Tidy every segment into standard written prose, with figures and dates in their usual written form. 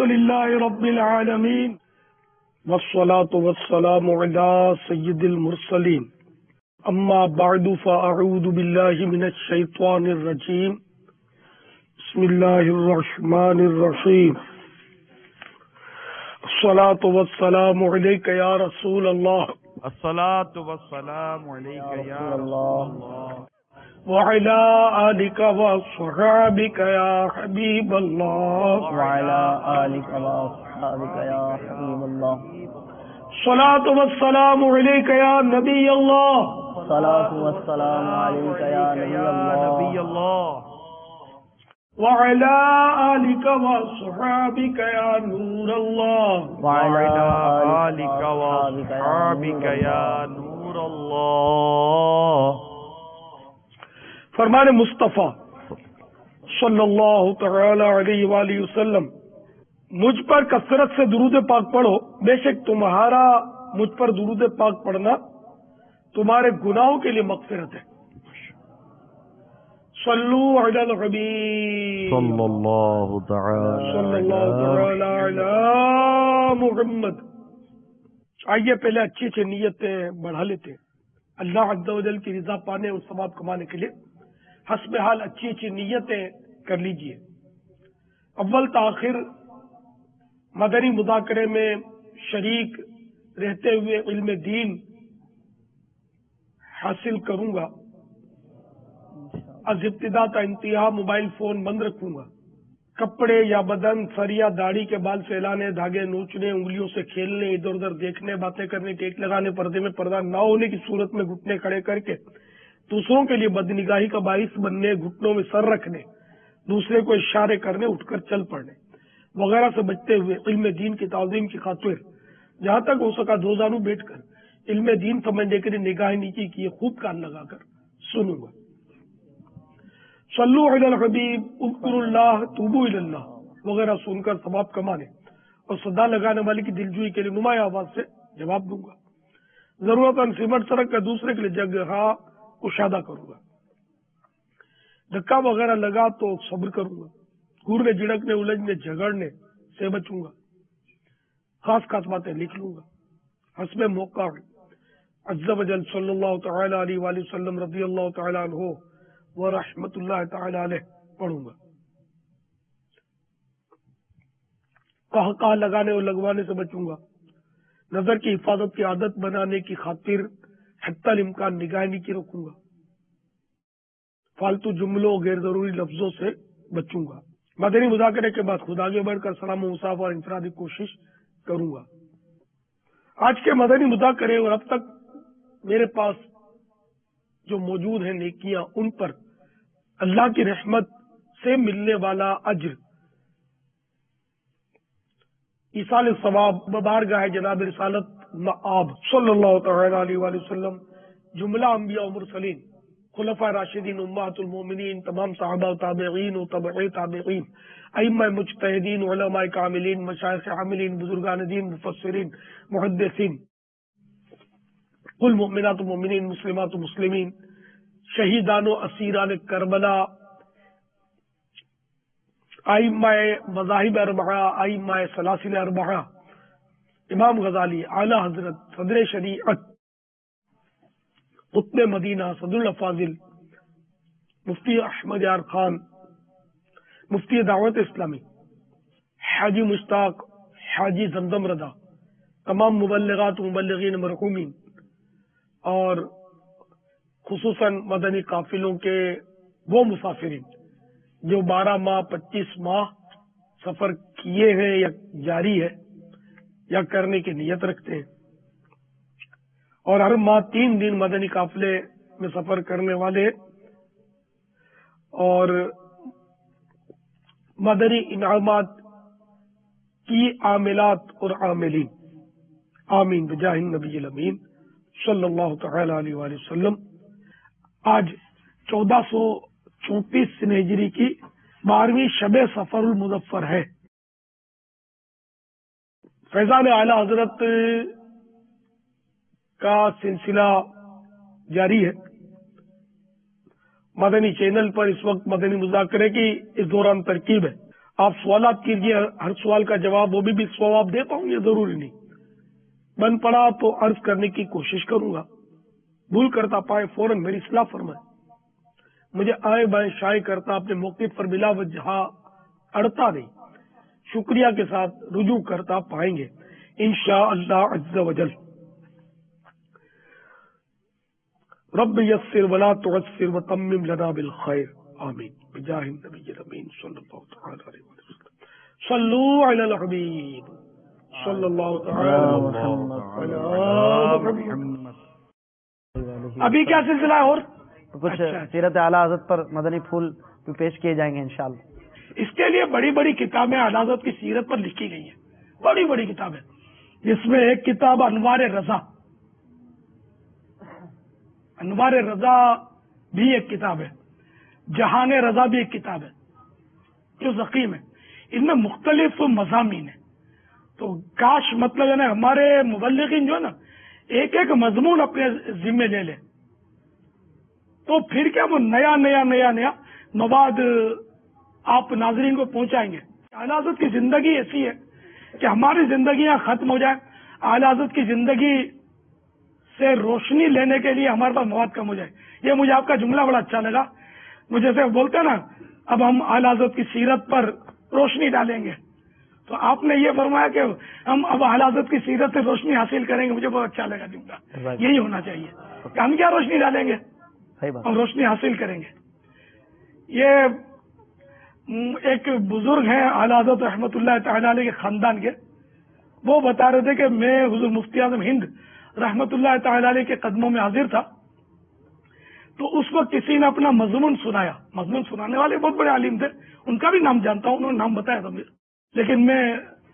لله رب العالمين والصلاة والسلام على سيد المرسلين أما بعد فأعوذ بالله من الشيطان الرجيم بسم الله الرحمن الرحيم الصلاة والسلام عليك يا رسول الله الصلاة والسلام عليك يا رسول الله وعلى آلك وصحابك يا حبيب الله وعلى آلك وصحابك يا حبيب الله الصلاة والسلام عليك يا نبي الله الصلاة والسلام عليك يا نبي الله وعلى آلك وصحابك يا نور الله وعلى آلك وصحابك يا نور الله. فرمان مصطفیٰ صلی اللہ تعالی علیہ وآلہ وسلم، مجھ پر کثرت سے درود پاک پڑھو، بے شک تمہارا مجھ پر درود پاک پڑھنا تمہارے گناہوں کے لیے مغفرت ہے. صلو علی الحبیب صلی اللہ تعالی علی محمد. آئیے پہلے اچھی اچھی نیتیں بڑھا لیتے ہیں اللہ عز و جل کی رضا پانے اور ثواب کمانے کے لیے. حسب حال اچھی اچھی نیتیں کر لیجئے. اول تاخیر مدنی مذاکرے میں شریک رہتے ہوئے علم دین حاصل کروں گا. از ابتدا تا انتہا موبائل فون بند رکھوں گا. کپڑے یا بدن، سر یا داڑھی کے بال پھیلانے، دھاگے نوچنے، انگلیوں سے کھیلنے، ادھر ادھر دیکھنے، باتیں کرنے، ٹیک لگانے، پردے میں پردہ نہ ہونے کی صورت میں گھٹنے کھڑے کر کے دوسروں کے لیے بدنگاہی کا باعث بننے، گھٹنوں میں سر رکھنے، دوسرے کو اشارے کرنے، اٹھ کر چل پڑنے وغیرہ سے بچتے ہوئے علم دین کی تعظیم کی خاطر جہاں تک ہو سکا دو زانو بیٹھ کر علم دین سمجھنے کے لیے نگاہ نیچی کیے خوب کان لگا کر سنوں گا. صلو علی الحبیب، اذکروا اللہ، توبوا الی اللہ وغیرہ سن کر ثواب کمانے اور صدا لگانے والے کی دلجوئی کے لیے نمایاں آواز سے جواب دوں گا. ضرورت سمٹ سڑک کا دوسرے کے لیے جگہ کشادہ کروں گا. دھکا وغیرہ لگا تو صبر کروں گا. گھورنے، جھڑکنے، الجھنے، جھگڑنے سے بچوں گا. خاص خاص باتیں لکھ لوں گا. حسب موقع عز و جل صلی اللہ تعالی علیہ وآلہ وسلم رضی اللہ تعالی عنہ ورحمۃ اللہ تعالی علیہ پڑھوں گا. کہا لگانے اور لگوانے سے بچوں گا. نظر کی حفاظت کی عادت بنانے کی خاطر حتی الامکان نگاہ نیچی رکھوں گا. فالتو جملوں، غیر ضروری لفظوں سے بچوں گا. مدنی مذاکرے کے بعد خود آگے بڑھ کر سلام و مصافحہ اور انفرادی کوشش کروں گا. آج کے مدنی مذاکرے اور اب تک میرے پاس جو موجود ہیں نیکیاں، ان پر اللہ کی رحمت سے ملنے والا اجر، ایصال ثواب ببارگاہ جناب رسالت مآب صلی اللہ تعالی علیہ وآلہ وسلم، جملہ انبیاء و مرسلین، خلفاء راشدین، امہات المومنین، تمام صحابہ و تابعین و تبع تابعین، ائمہ مجتہدین، علماء کاملین، مشائخ عاملین، بزرگان دین، مفسرین، محدثین، کل مؤمنات و مومنین، مسلمات و مسلمین، شہیدان و اسیران کربلا، ائمہ مذاہب اربعہ، ائمہ سلاسل اربعہ، امام غزالی، اعلی حضرت صدر شریعت، قطب مدینہ، صدر الافاضل، مفتی احمد یار خان، مفتی دعوت اسلامی، حاجی مشتاق، حاجی زمزم رضا، تمام مبلغات و مبلغین مرحومین، اور خصوصاً مدنی قافلوں کے وہ مسافرین جو 12 ماہ 25 ماہ سفر کیے ہیں یا جاری ہے یا کرنے کی نیت رکھتے ہیں، اور ہر ماہ 3 دن مدنی قافلے میں سفر کرنے والے اور مدنی انعامات کی عاملات اور عاملین، آمین بجاہ النبی الامین صلی اللہ تعالی علیہ وآلہ وسلم. آج 1434 ہجری کی 12ویں شب سفر المظفر ہے. فیضان اعلی حضرت کا سلسلہ جاری ہے. مدنی چینل پر اس وقت مدنی مذاکرے کی اس دوران ترکیب ہے. آپ سوالات کیجیے، ہر سوال کا جواب وہ بھی ثواب دے پاؤں یہ ضروری نہیں، بن پڑا تو عرض کرنے کی کوشش کروں گا، بھول کرتا پائے فوراً میری اصلاح فرمائے، مجھے آئے بائیں شائع کرتا اپنے موقف پر بلا وجہ اڑتا نہیں، شکریہ کے ساتھ رجوع کرتا پائیں گے انشاءاللہ عز و جل۔ رب یسر ولا تعسر وتمم لنا بالخیر آمین بجاہ النبی الامین صلی اللہ تعالی علیہ وسلم۔ صلوا علی الحبیب صلی اللہ تعالی علی محمد۔ ابھی کیا سلسلہ ہے اور کچھ سیرت اعلیٰ حضرت پر مدنی پھول بھی پیش کیے جائیں گے انشاءاللہ۔ اس کے لیے بڑی بڑی کتابیں اعلیٰ حضرت کی سیرت پر لکھی گئی ہیں، بڑی بڑی کتابیں، جس میں ایک کتاب انوار رضا، انوار رضا بھی ایک کتاب ہے، جہان رضا بھی ایک کتاب ہے جو ضخیم ہے، ان میں مختلف مضامین ہیں۔ تو کاش مطلب ہے نا ہمارے مبلغین جو ہے نا ایک ایک مضمون اپنے ذمے لے لیں، تو پھر کیا وہ نیا نیا نیا نیا مواد آپ ناظرین کو پہنچائیں گے۔ اعلیٰ حضرت کی زندگی ایسی ہے کہ ہماری زندگیاں ختم ہو جائیں، اعلیٰ حضرت کی زندگی سے روشنی لینے کے لیے ہمارے پاس مواد کم ہو جائے۔ یہ مجھے آپ کا جملہ بڑا اچھا لگا، وہ جیسے بولتے ہیں نا اب ہم اعلیٰ حضرت کی سیرت پر روشنی ڈالیں گے، تو آپ نے یہ فرمایا کہ ہم اب اعلیٰ حضرت کی سیرت سے روشنی حاصل کریں گے، مجھے بہت اچھا لگا جملہ، یہی ہونا چاہیے کہ ہم کیا روشنی ڈالیں گے، ہم روشنی حاصل کریں گے۔ یہ ایک بزرگ ہیں اعلیٰ حضرت رحمۃ اللہ تعالی علیہ کے خاندان کے، وہ بتا رہے تھے کہ میں حضور مفتی اعظم ہند رحمۃ اللہ تعالی علیہ کے قدموں میں حاضر تھا، تو اس وقت کسی نے اپنا مضمون سنایا، مضمون سنانے والے بہت بڑے عالم تھے، ان کا بھی نام جانتا ہوں، انہوں نے نام بتایا تھا مجھے، لیکن میں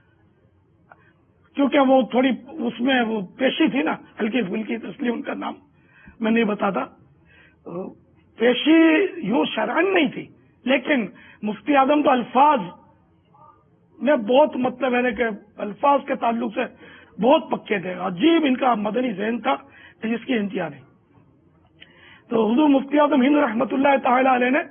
کیونکہ وہ تھوڑی اس میں وہ پیشی تھی نا ہلکی پھلکی، تو اس لیے ان کا نام میں نہیں بتاتا۔ پیشی یوں شرعن نہیں تھی، لیکن مفتی اعظم تو الفاظ میں بہت مطلب ہے کہ الفاظ کے تعلق سے بہت پکے تھے، عجیب ان کا مدنی ذہن تھا جس کی انتہا نہیں۔ تو حضور مفتی اعظم ہند رحمۃ اللہ تعالی علیہ نے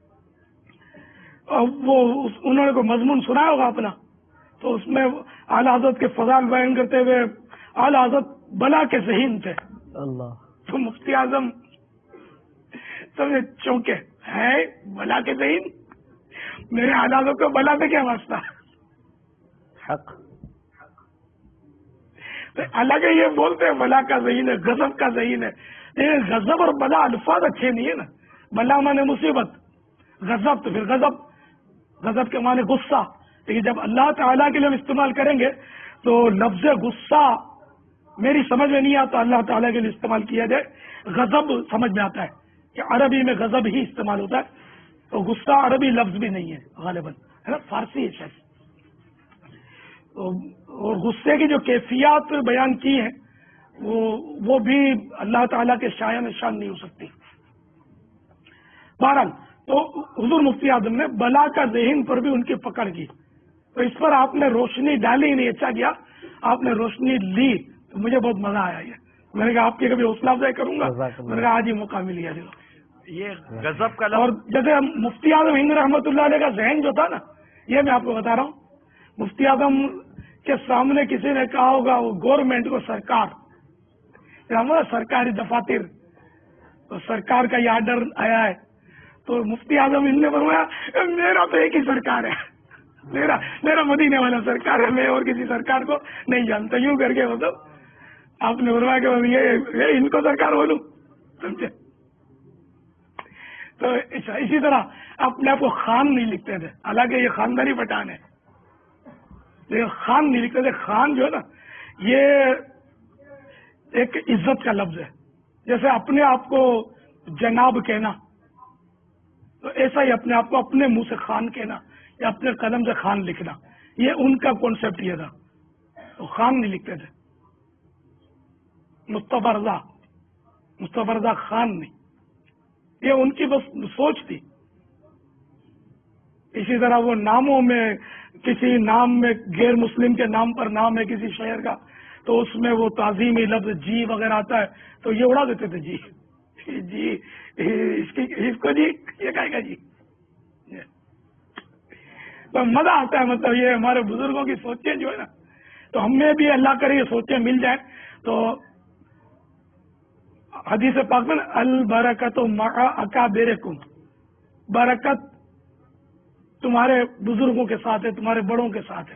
انہوں نے کوئی مضمون سنایا ہوگا اپنا، تو اس میں اعلیٰ حضرت کے فضائل بیان کرتے ہوئے اعلیٰ حضرت بلا کے ذہین تھے، اللہ، تو مفتی اعظم سمجھے چونکے ہے بلا کے ذہین، میرے اعلیٰ حضرت کو بلا سے کیا واسطہ، حق، حالانکہ یہ بولتے ہیں بلا کا ذہین ہے، غضب کا ذہین ہے، لیکن غضب اور بلا الفاظ اچھے نہیں ہے نا، بلا مانے مصیبت، غضب تو پھر غضب کے معنی غصہ، لیکن جب اللہ تعالیٰ کے لیے ہم استعمال کریں گے تو لفظ غصہ میری سمجھ میں نہیں آتا، اللہ تعالیٰ کے لیے استعمال کیا جائے، غضب سمجھ میں آتا ہے کہ عربی میں غضب ہی استعمال ہوتا ہے، تو غصہ عربی لفظ بھی نہیں ہے غالباً، ہے نا، فارسی ہے شاید۔ اور غصے کی جو کیفیات بیان کی ہیں وہ بھی اللہ تعالیٰ کے شایان شان نہیں ہو سکتی۔ بہرحال تو حضور مفتی اعظم نے بلا کا ذہن پر بھی ان کی پکڑ کی، تو اس پر آپ نے روشنی ڈالی، نہیں اچھا کیا آپ نے روشنی لی، تو مجھے بہت مزہ آیا۔ یہ میں نے کہا آپ کی کبھی حوصلہ افزائی کروں گا، میں نے کہا آج ہی موقع مل گیا۔ یہ غضب کا اور جیسے مفتی اعظم ہند رحمۃ اللہ علیہ کا ذہن جو تھا نا، یہ میں آپ کو بتا رہا ہوں، مفتی اعظم کے سامنے کسی نے کہا ہوگا وہ گورنمنٹ کو سرکاری دفاتر، تو سرکار کا یہ آرڈر آیا ہے، تو مفتی اعظم ہند نے فرمایا میرا تو ایک ہی سرکار ہے، میرا مدینے والا سرکار ہے، میں اور کسی سرکار کو نہیں جانتا، یوں کر کے مطلب آپ نے فرمایا کہ یہ ان کو سرکار بولوں، سمجھے؟ تو اسی طرح اپنے آپ کو خان نہیں لکھتے تھے، حالانکہ یہ خاندانی پٹھان ہے، لیکن خان نہیں لکھتے تھے۔ خان جو ہے نا یہ ایک عزت کا لفظ ہے، جیسے اپنے آپ کو جناب کہنا، تو ایسا ہی اپنے آپ کو اپنے منہ سے خان کہنا یا اپنے قلم سے خان لکھنا، یہ ان کا کانسیپٹ یہ تھا، وہ خان نہیں لکھتے تھے۔ مصطفیٰ رضا خان نہیں، یہ ان کی بس سوچ تھی۔ اسی طرح وہ ناموں میں کسی نام میں غیر مسلم کے نام پر نام ہے کسی شہر کا، تو اس میں وہ تعظیمی لفظ جی وغیرہ آتا ہے، تو یہ اڑا دیتے تھے، جی اس کو جی یہ کہے گا جی۔ تو مزہ آتا ہے. مطلب یہ ہمارے بزرگوں کی سوچیں جو ہے نا، تو ہمیں بھی اللہ کرے یہ سوچیں مل جائیں. تو حدیث پاک میں البرکت مع اکابرکم، برکت تمہارے بزرگوں کے ساتھ ہے، تمہارے بڑوں کے ساتھ ہے.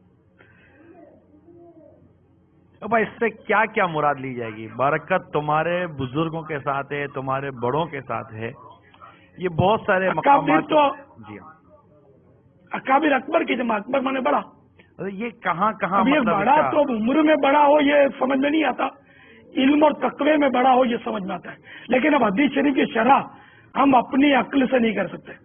بھائی اس سے کیا کیا مراد لی جائے گی؟ برکت تمہارے بزرگوں کے ساتھ ہے، تمہارے بڑوں کے ساتھ ہے، یہ بہت سارے مقامات. تو جی ہاں، اکابر اکبر کی جمع، اکبر مانے بڑا. یہ کہاں کہاں اب یہ مطلب بڑا تو عمر میں بڑا ہو یہ سمجھ میں نہیں آتا، علم اور تقوی میں بڑا ہو یہ سمجھ میں آتا ہے. لیکن اب حدیث شریف کی شرح ہم اپنی عقل سے نہیں کر سکتے،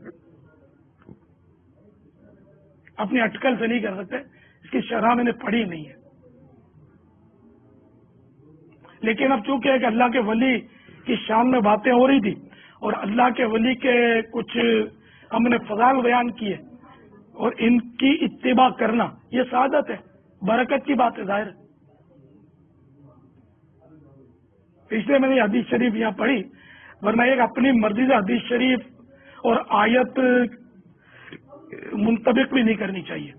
اپنی اٹکل سے نہیں کر سکتے. اس کی شرح میں نے پڑھی نہیں ہے. لیکن اب چونکہ ایک اللہ کے ولی کی شان میں باتیں ہو رہی تھی اور اللہ کے ولی کے کچھ ہم نے فضائل بیان کیے اور ان کی اتباع کرنا یہ سعادت ہے، برکت کی بات ہے ظاہر. اس لیے میں نے حدیث شریف یہاں پڑھی، ورنہ ایک اپنی مرضی سے حدیث شریف اور آیت منطبق بھی نہیں کرنی چاہیے.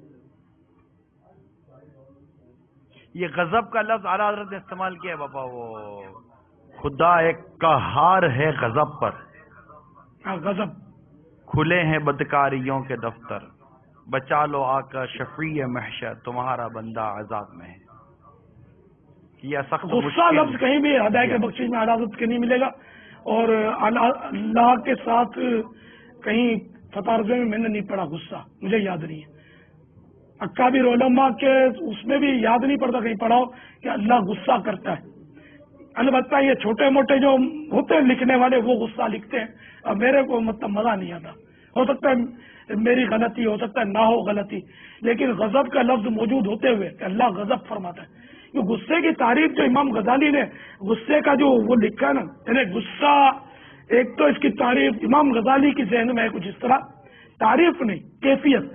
یہ غضب کا لفظ اعلیٰ حضرت نے استعمال کیا ہے بابا، وہ خدا ایک قہار ہے غضب پر، غضب کھلے ہیں بدکاریوں کے دفتر، بچا لو آقا شفیع محشر، تمہارا بندہ عذاب میں ہے. یہ سخت غصہ لفظ کہیں بھی ہدایت کے بخشش میں عدالت کے نہیں ملے گا، اور اللہ کے ساتھ کہیں فتارزے میں نے نہیں پڑھا غصہ، مجھے یاد نہیں ہے. اکابر علماء کے اس میں بھی یاد نہیں پڑتا کہیں پڑھاؤ کہ اللہ غصہ کرتا ہے. البتہ یہ چھوٹے موٹے جو ہوتے ہیں لکھنے والے وہ غصہ لکھتے ہیں، اور میرے کو مطلب مزہ نہیں آتا. ہو سکتا ہے میری غلطی، ہو سکتا ہے نہ ہو غلطی، لیکن غضب کا لفظ موجود ہوتے ہوئے کہ اللہ غضب فرماتا ہے. یہ غصے کی تعریف جو امام غزالی نے غصے کا جو وہ لکھا نا، یعنی غصہ ایک تو اس کی تعریف امام غزالی کی ذہن میں ہے کچھ اس طرح، تعریف نہیں کیفیت،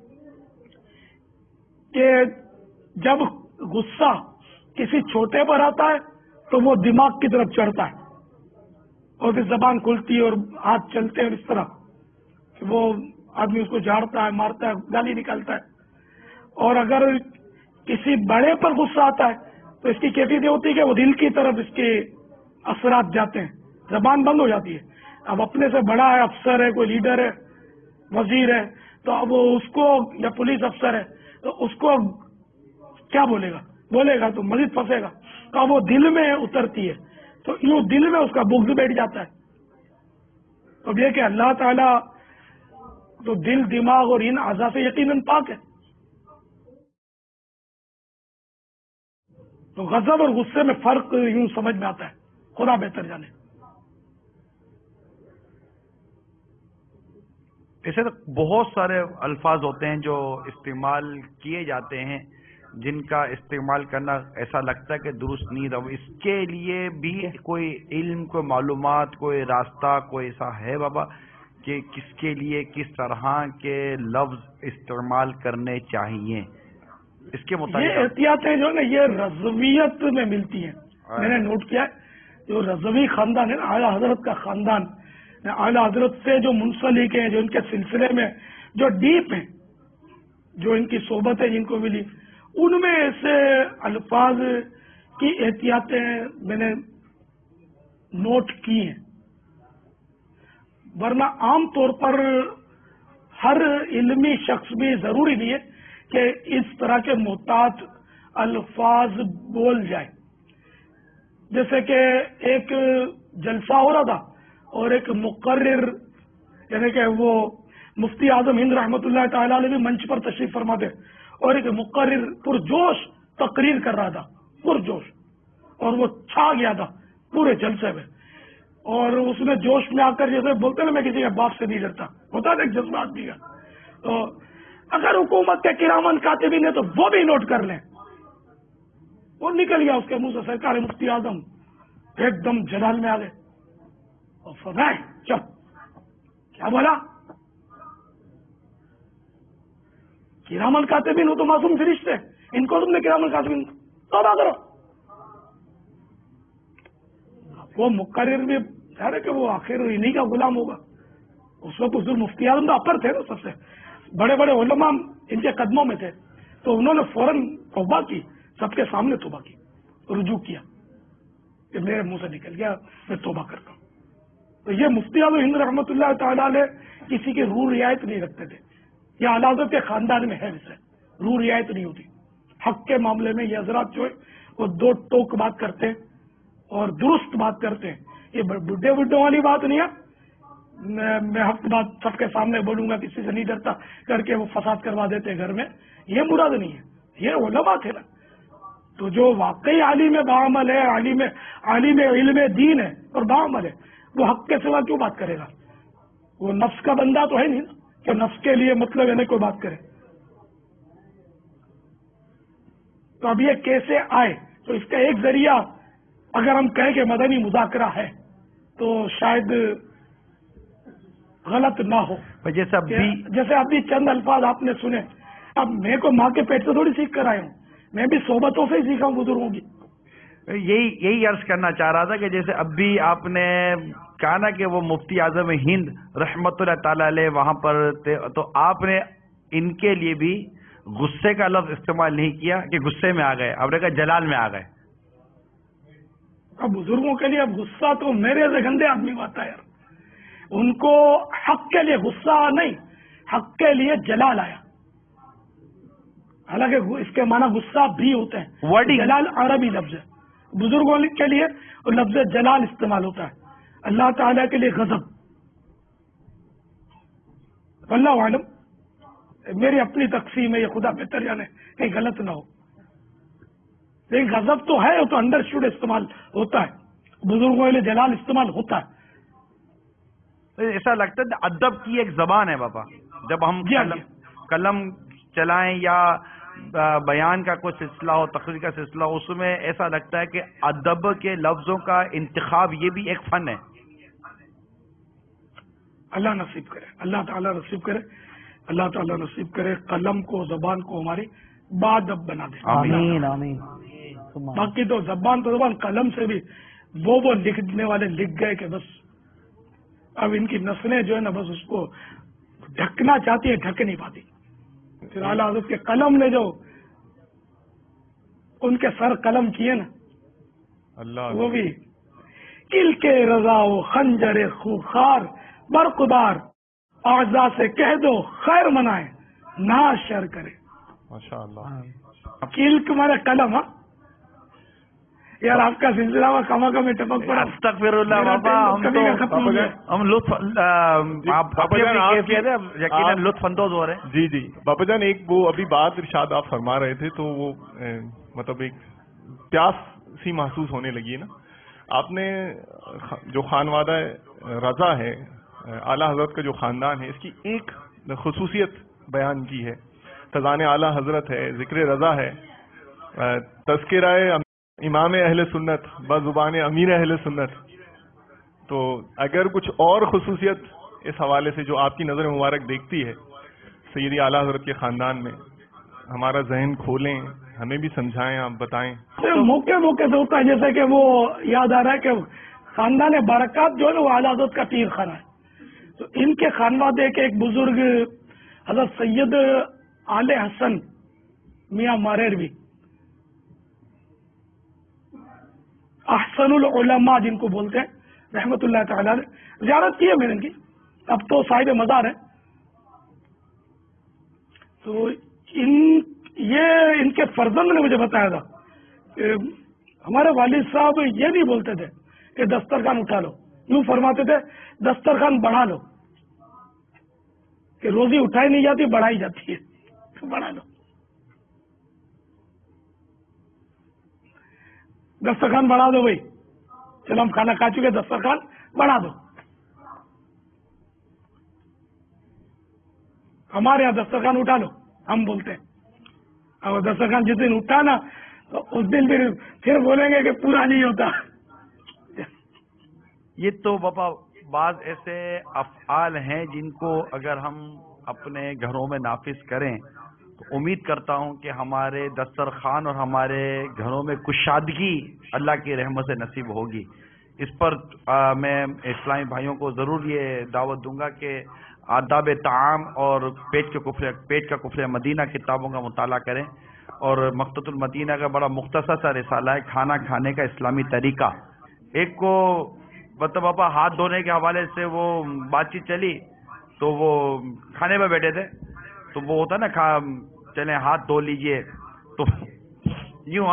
کہ جب غصہ کسی چھوٹے پر آتا ہے تو وہ دماغ کی طرف چڑھتا ہے اور پھر زبان کھلتی ہے اور ہاتھ چلتے ہیں، اور اس طرح کہ وہ آدمی اس کو جھاڑتا ہے، مارتا ہے، گالی نکالتا ہے. اور اگر کسی بڑے پر غصہ آتا ہے تو اس کی کیفیت یہ ہوتی ہے کہ وہ دل کی طرف اس کے اثرات جاتے ہیں، زبان بند ہو جاتی ہے. اب اپنے سے بڑا ہے، افسر ہے، کوئی لیڈر ہے، وزیر ہے، تو اب وہ اس کو، یا پولیس افسر ہے تو اس کو کیا بولے گا تو مزید پھنسے گا. تو اب وہ دل میں اترتی ہے، تو یوں دل میں اس کا بغض بیٹھ جاتا ہے. تو اب یہ کہ اللہ تعالیٰ تو دل، دماغ اور ان اعضاء سے یقیناً پاک ہے. تو غضب اور غصے میں فرق یوں سمجھ میں آتا ہے، خدا بہتر جانے. ایسے تو بہت سارے الفاظ ہوتے ہیں جو استعمال کیے جاتے ہیں، جن کا استعمال کرنا ایسا لگتا ہے کہ درست نہیں رہا. اس کے لیے بھی کوئی علم، کوئی معلومات، کوئی راستہ، کوئی ایسا ہے بابا کہ کس کے لیے کس طرح کے لفظ استعمال کرنے چاہیے؟ اس کے یہ متعلق احتیاطیں جو نا یہ رضویت میں ملتی ہیں. میں نے نوٹ کیا ہے جو رضوی خاندان ہے نا، اعلیٰ حضرت کا خاندان، اعلیٰ حضرت سے جو منسلک ہیں، جو ان کے سلسلے میں جو ڈیپ ہیں، جو ان کی صحبت ہے جن کو ملی، ان میں ایسے الفاظ کی احتیاطیں میں نے نوٹ کی ہیں. ورنہ عام طور پر ہر علمی شخص بھی ضروری نہیں ہے کہ اس طرح کے محتاط الفاظ بول جائے. جیسے کہ ایک جلسہ ہو رہا تھا اور ایک مقرر، یعنی کہ وہ مفتی اعظم ہند رحمۃ اللہ تعالی علیہ بھی منچ پر تشریف فرما تھے، اور ایک مقرر پرجوش تقریر کر رہا تھا، پرجوش، اور وہ چھا گیا تھا پورے جلسے میں. اور اس میں جوش میں آ کر جیسے بولتے نا میں کسی کے باپ سے نہیں ڈرتا، ہوتا تھا ایک جذبہ آدمی کا. تو اگر حکومت کے کرامن کاتبین ہیں تو وہ بھی نوٹ کر لیں. وہ نکل گیا اس کے منہ سے سرکار مفتی اعظم ایک دم جلال میں آ گئے اور فرمائے چپ، کیا بولا؟ کرامن کاتبین ہو تو معصوم فرشتے، ان کو تم نے کرامن کاتبین توبہ کرو. وہ مقرر بھی ظاہر ہے کہ وہ آخر انہی کا غلام ہوگا. اس وقت حضور مفتی اعظم تو اپر تھے نا سب سے. बड़े बड़े उलमा इनके कदमों में थे, तो उन्होंने फौरन तौबा की, सबके सामने तौबा की, रुजू किया कि मेरे मुंह से निकल गया, मैं तौबा करता हूँ। तो ये मुफ्ती आज़म हिंद रहमतुल्लाह ताला अलैह किसी की रू रियायत नहीं रखते थे। ये आला हज़रत के खानदान में है, वैसे रू रियायत नहीं होती। हक के मामले में ये हजरात जो है वो दो टोक बात करते हैं और दुरुस्त बात करते हैं। ये बुढ़े बुढ़ों वाली बात नहीं है, मैं हक बात सबके सामने बोलूंगा, किसी से नहीं डरता करके वो फसाद करवा देते हैं घर में, ये मुराद नहीं है। ये उलमा थे ना, तो जो वाकई आलिम बाअमल है, आलिम इल्म दीन है और बाअमल है, वो हक के सिवा क्यों बात करेगा? वो नफ्स का बंदा तो है नहीं ना कि नफ्स के लिए मतलब है ना कोई बात करे। तो अब ये कैसे आए? तो इसका एक जरिया अगर हम कहें कि मदनी मुज़ाकरा है तो शायद गलत ना हो। जैसे अभी चंद अल्फाज आपने सुने, अब मैं को माँ के पेट से थोड़ी सीख कर आया हूँ, मैं भी सोबतों से ही सीखा हूँ बुजुर्गों की। यही अर्ज करना चाह रहा था कि जैसे अभी आपने कहा ना कि वो मुफ्ती आज़म हिंद रहमतुल्लाह ताला अलैह वहां पर थे, तो आपने इनके लिए भी गुस्से का लफ्ज इस्तेमाल नहीं किया कि गुस्से में आ गए, आपने कहा जलाल में आ गए। अब बुजुर्गों के लिए अब गुस्सा तो मेरे से गंदे आदमी को आता है यार। उनको हक के लिए गुस्सा नहीं, हक के लिए जलाल आया। हालांकि इसके माना गुस्सा भी होते हैं। जलाल अरबी लफ्ज है, बुजुर्गों के लिए लफ्ज जलाल इस्तेमाल होता है, अल्लाह ताला के लिए गजब। वल्लाहु आलम, मेरी अपनी तकसीम है, ये खुदा बेहतर जाने कहीं गलत ना हो, लेकिन गजब तो है, वो तो अंडरस्टूड इस्तेमाल होता है, बुजुर्गों के लिए जलाल इस्तेमाल होता है। ऐसा लगता है अदब की एक जबान है बाबा, जब हम कलम चलाएं या बयान का कोई सिलसिला हो, तकरीर का सिलसिला हो, उसमें ऐसा लगता है कि अदब के लफ्जों का इंतखाब ये भी एक फन है। अल्लाह नसीब करे, अल्लाह ताला नसीब करे, अल्लाह ताला नसीब करे कलम को, जबान को हमारी बादब बना दे। आमीन आमीन। बाकी तो जबान तो जबान, कलम से भी वो लिखने वाले लिख गए कि बस अब इनकी नस्लें जो है ना बस उसको ढकना चाहती है, ढक नहीं पाती। फिर आला हज़रत के कलम ने जो उनके सर कलम किए ना, अल्लाह, वो भी किल के रजा वो खंजरे खूखार बरकुदार आजा से कह दो खैर मनाए ना शर करे। माशाअल्लाह। किल तुम्हारा कलम। हाँ यार, आपका सिलसिला में कमा में टपक पड़ा। अस्तगफिरुल्लाह बाबा, हम लुत्फ यकीनन लुत्फ अंदोज हो रहे हैं। जी जी बाबा जान, एक वो अभी बात इरशाद आप फरमा रहे थे, तो वो मतलब एक प्यास सी महसूस होने लगी है ना। आपने जो खानवादा रजा है, आला हजरत का जो खानदान है, इसकी एक खुसूसियत बयान की है। फजान आला हजरत है, जिक्र रजा है, तज़किरा इमाम अहले सुन्नत बज़ुबान अमीर अहले सुन्नत। तो अगर कुछ और खुसूसियत इस हवाले से जो आपकी नज़र मुबारक देखती है सैयदी आला हज़रत के ख़ानदान में, हमारा जहन खोलें, हमें भी समझाएं, आप बताएं। तो मौके मौके से होता है, जैसे कि वो याद आ रहा है कि खानदान बरकत जो है ना वो आला हज़रत का पीर खाना है। तो इनके खानवादे के एक बुजुर्ग हज़रत सैयद आले हसन मियाँ मारेरवी, अहसनुल उलमा जिनको बोलते हैं, रहमतुल्लाह ताला, ज़ियारत की है मैंने इनकी, अब तो साहिब मज़ार है। तो ये इनके फर्जंद ने मुझे बताया था कि हमारे वालिद साहब ये नहीं बोलते थे कि दस्तरखान उठा लो, यूं फरमाते थे दस्तरखान बढ़ा लो, कि रोजी उठाई नहीं जाती बढ़ाई जाती है, तो बढ़ा लो। दस्तरखान बढ़ा दो भाई, चलो हम खाना खा चुके, दस्तरखान बढ़ा दो। हमारे यहाँ दस्तरखान उठा लो हम बोलते हैं, और दस्तरखान जिस दिन उठा ना तो उस दिन फिर बोलेंगे कि पूरा नहीं होता। ये तो बाबा बाज ऐसे अफ़आल हैं जिनको अगर हम अपने घरों में नाफिज करें तो उम्मीद करता हूं कि हमारे दस्तरखान और हमारे घरों में कुशादगी अल्लाह की रहमत से नसीब होगी। इस पर मैं इस्लामी भाइयों को ज़रूर ये दावत दूंगा कि آداب طعام اور پیٹ کا کفر مدینہ کتابوں کا مطالعہ کریں، اور مقتۃ المدینہ کا بڑا مختصر سا رسالہ ہے کھانا کھانے کا اسلامی طریقہ. ایک کو مطلب پاپا ہاتھ دھونے کے حوالے سے وہ بات چیت چلی، تو وہ کھانے پہ بیٹھے تھے، تو وہ ہوتا نا چلیں ہاتھ دھو لیجئے، تو یوں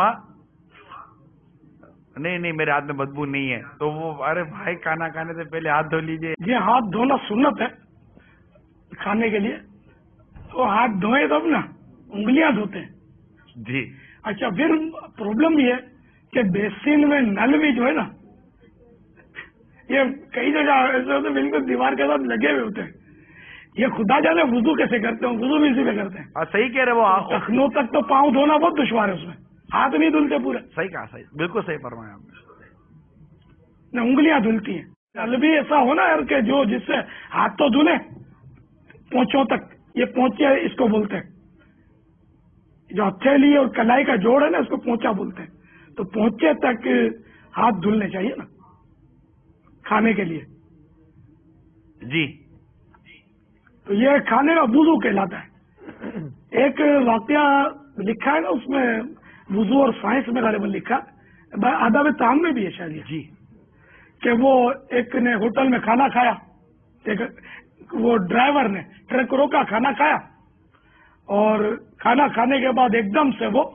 نہیں میرے ہاتھ میں بدبو نہیں ہے، تو وہ ارے بھائی کھانا کھانے سے پہلے ہاتھ دھو لیجئے. یہ ہاتھ دھونا سنت ہے کھانے کے لیے، تو ہاتھ دھوئے تب نا انگلیاں دھوتے ہیں. جی اچھا، پھر پرابلم یہ ہے کہ بیسن میں نل بھی جو ہے نا، یہ کئی جگہ ایسے ہوتے ہیں بالکل دیوار کے ساتھ لگے ہوئے ہوتے ہیں. یہ خدا جانے وضو کیسے کرتے ہیں، وضو بھی اسی پہ کرتے ہیں. صحیح کہہ رہے وہ ٹخنوں تک تو پاؤں دھونا بہت دشوار ہے، اس میں ہاتھ نہیں دھلتے پورے. صحیح کہا، صحیح، بالکل صحیح فرمایا آپ نے. انگلیاں دھلتی ہیں. نل بھی ایسا ہونا یار کہ جو جس سے ہاتھ تو دھلے پونچھوں تک، یہ پونچے اس کو بولتے ہیں، جو ہتھیلی اور کلائی کا جوڑ ہے نا اس کو پونچا بولتے ہیں. تو پونچے تک ہاتھ دھلنے چاہیے نا کھانے کے لیے. جی تو یہ کھانے کا وضو کہلاتا ہے. ایک واقعہ لکھا ہے نا اس میں، وضو اور سائنس میں غالباً لکھا، آداب طعام میں بھی ہے شاید، جی کہ وہ ایک نے ہوٹل میں کھانا کھایا، وہ ڈرائیور نے ٹرک روکا، کھانا کھایا، اور کھانا کھانے کے بعد ایک دم سے وہ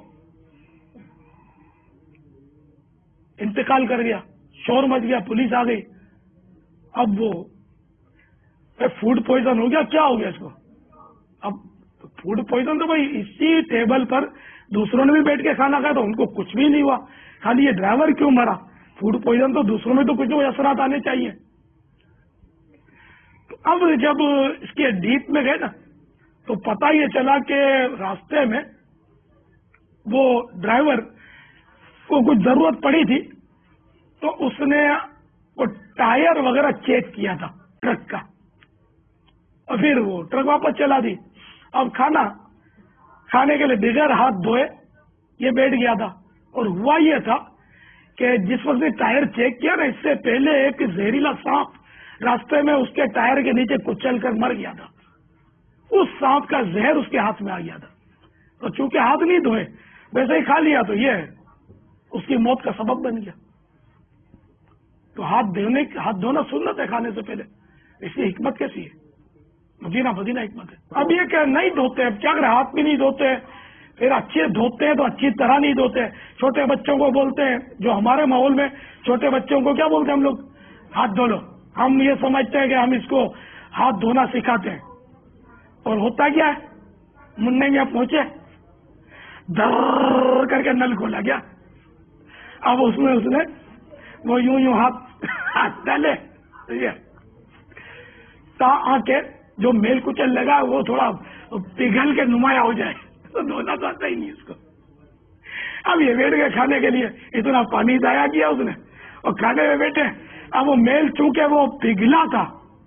انتقال کر گیا، شور مچ گیا، پولیس آ گئی. اب وہ فوڈ پوائزن ہو گیا، کیا ہو گیا اس کو؟ اب فوڈ پوائزن تو بھائی اسی ٹیبل پر دوسروں نے بھی بیٹھ کے کھانا کھایا تو ان کو کچھ بھی نہیں ہوا، خالی یہ ڈرائیور کیوں مرا؟ فوڈ پوائزن تو دوسروں میں تو کچھ اثرات آنے چاہیے. تو اب جب اس کے ڈیپ میں گئے نا تو پتہ یہ چلا کہ راستے میں وہ ڈرائیور کو کچھ ضرورت پڑی تھی، تو اس نے وہ ٹائر وغیرہ چیک کیا تھا ٹرک کا، اور پھر وہ ٹرک واپس چلا دی. اب کھانے کے لیے بغیر ہاتھ دھوئے یہ بیٹھ گیا تھا. اور ہوا یہ تھا کہ جس وقت نے ٹائر چیک کیا نا، اس سے پہلے ایک زہریلا سانپ راستے میں اس کے ٹائر کے نیچے کچل کر مر گیا تھا. اس سانپ کا زہر اس کے ہاتھ میں آ گیا تھا، تو چونکہ ہاتھ نہیں دھوئے ویسے ہی کھا لیا، تو یہ اس کی موت کا سبب بن گیا. تو ہاتھ دھونا سنت ہے کھانے سے پہلے. اس کی حکمت کیسی ہے؟ مدینہ حکمت ہے. اب یہ کہ نہیں دھوتے، اب کیا کریں، ہاتھ بھی نہیں دھوتے، پھر اچھے دھوتے ہیں تو اچھی طرح نہیں دھوتے. چھوٹے بچوں کو بولتے ہیں، جو ہمارے ماحول میں چھوٹے بچوں کو کیا بولتے ہیں ہم لوگ؟ ہاتھ دھو لو. ہم یہ سمجھتے ہیں کہ ہم اس کو ہاتھ دھونا سکھاتے ہیں، اور ہوتا کیا ہے، منہ میں پہنچے در کر کے نل کھولا گیا. اب اس نے وہ یوں ہاتھ ڈالے تا کے جو میل کچل لگا وہ تھوڑا پگھل کے نمایاں ہو جائے، تو دھونا تو آتا ہی نہیں اس کو. اب یہ بیٹھ کے کھانے کے لیے اتنا پانی ضائع کیا اس نے، اور کھانے میں بیٹھے. اب وہ میل چونکہ وہ پگھلا تھا،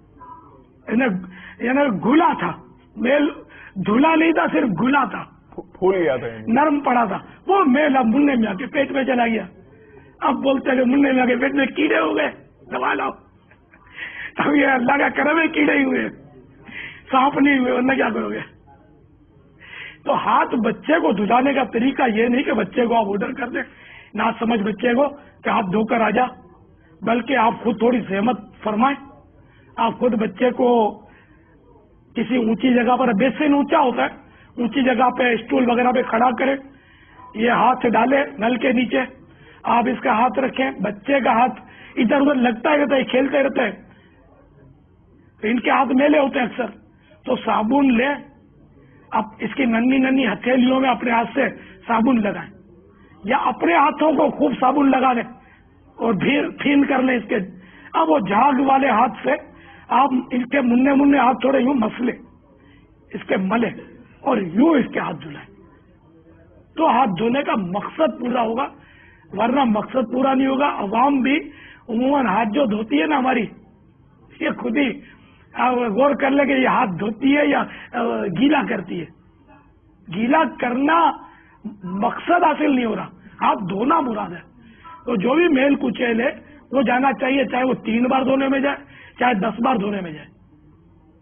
یعنی گھلا تھا، میل دھلا نہیں تھا، صرف گھلا تھا، پھول گیا تھا، نرم پڑا تھا. وہ میل اب منہ میں آ کے پیٹ میں چلا گیا. اب بولتے کہ منہ میں آ کے پیٹ میں کیڑے ہو گئے، دوا لاؤ. اب یہ اللہ کا کرم ہے کیڑے ہی ہوئے، سانپ نہیں ہوئے، ورنہ کیا کرو گے؟ تو ہاتھ بچے کو دھلانے کا طریقہ یہ نہیں کہ بچے کو آپ آرڈر کر دیں، نہ سمجھ بچے کو کہ ہاتھ دھو کر آ جا، بلکہ آپ خود تھوڑی زحمت فرمائیں. آپ خود بچے کو کسی اونچی جگہ پر، بیسن اونچا ہوتا ہے، اونچی جگہ پہ اسٹول وغیرہ پہ کھڑا کریں، یہ ہاتھ ڈالے نل کے نیچے، آپ اس کا ہاتھ رکھیں. بچے کا ہاتھ ادھر ادھر لگتا رہتا ہے، کھیلتے رہتے ہیں، ان کے ہاتھ میلے ہوتے ہیں اکثر، تو صابن لیں، اب اس کی ننھی ننھی ہتھیلیوں میں اپنے ہاتھ سے صابن لگائیں، یا اپنے ہاتھوں کو خوب صابن لگا لیں اور پھین کر لیں اس کے. اب وہ جھاگ والے ہاتھ سے آپ ان کے منہ ہاتھ تھوڑے یوں مسلے، اس کے ملے، اور یوں اس کے ہاتھ دھلائیں، تو ہاتھ دھونے کا مقصد پورا ہوگا. ورنہ مقصد پورا نہیں ہوگا. عوام بھی عموماً ہاتھ جو دھوتی ہے نا ہماری، یہ خود ہی غور کر لے کہ یہ ہاتھ دھوتی ہے یا گیلا کرتی ہے. گیلا کرنا مقصد حاصل نہیں ہو رہا، ہاتھ دھونا مراد ہے. تو جو بھی میل کچیل ہے وہ جانا چاہیے، چاہے وہ 3 بار دھونے میں جائے، چاہے 10 بار دھونے میں جائے.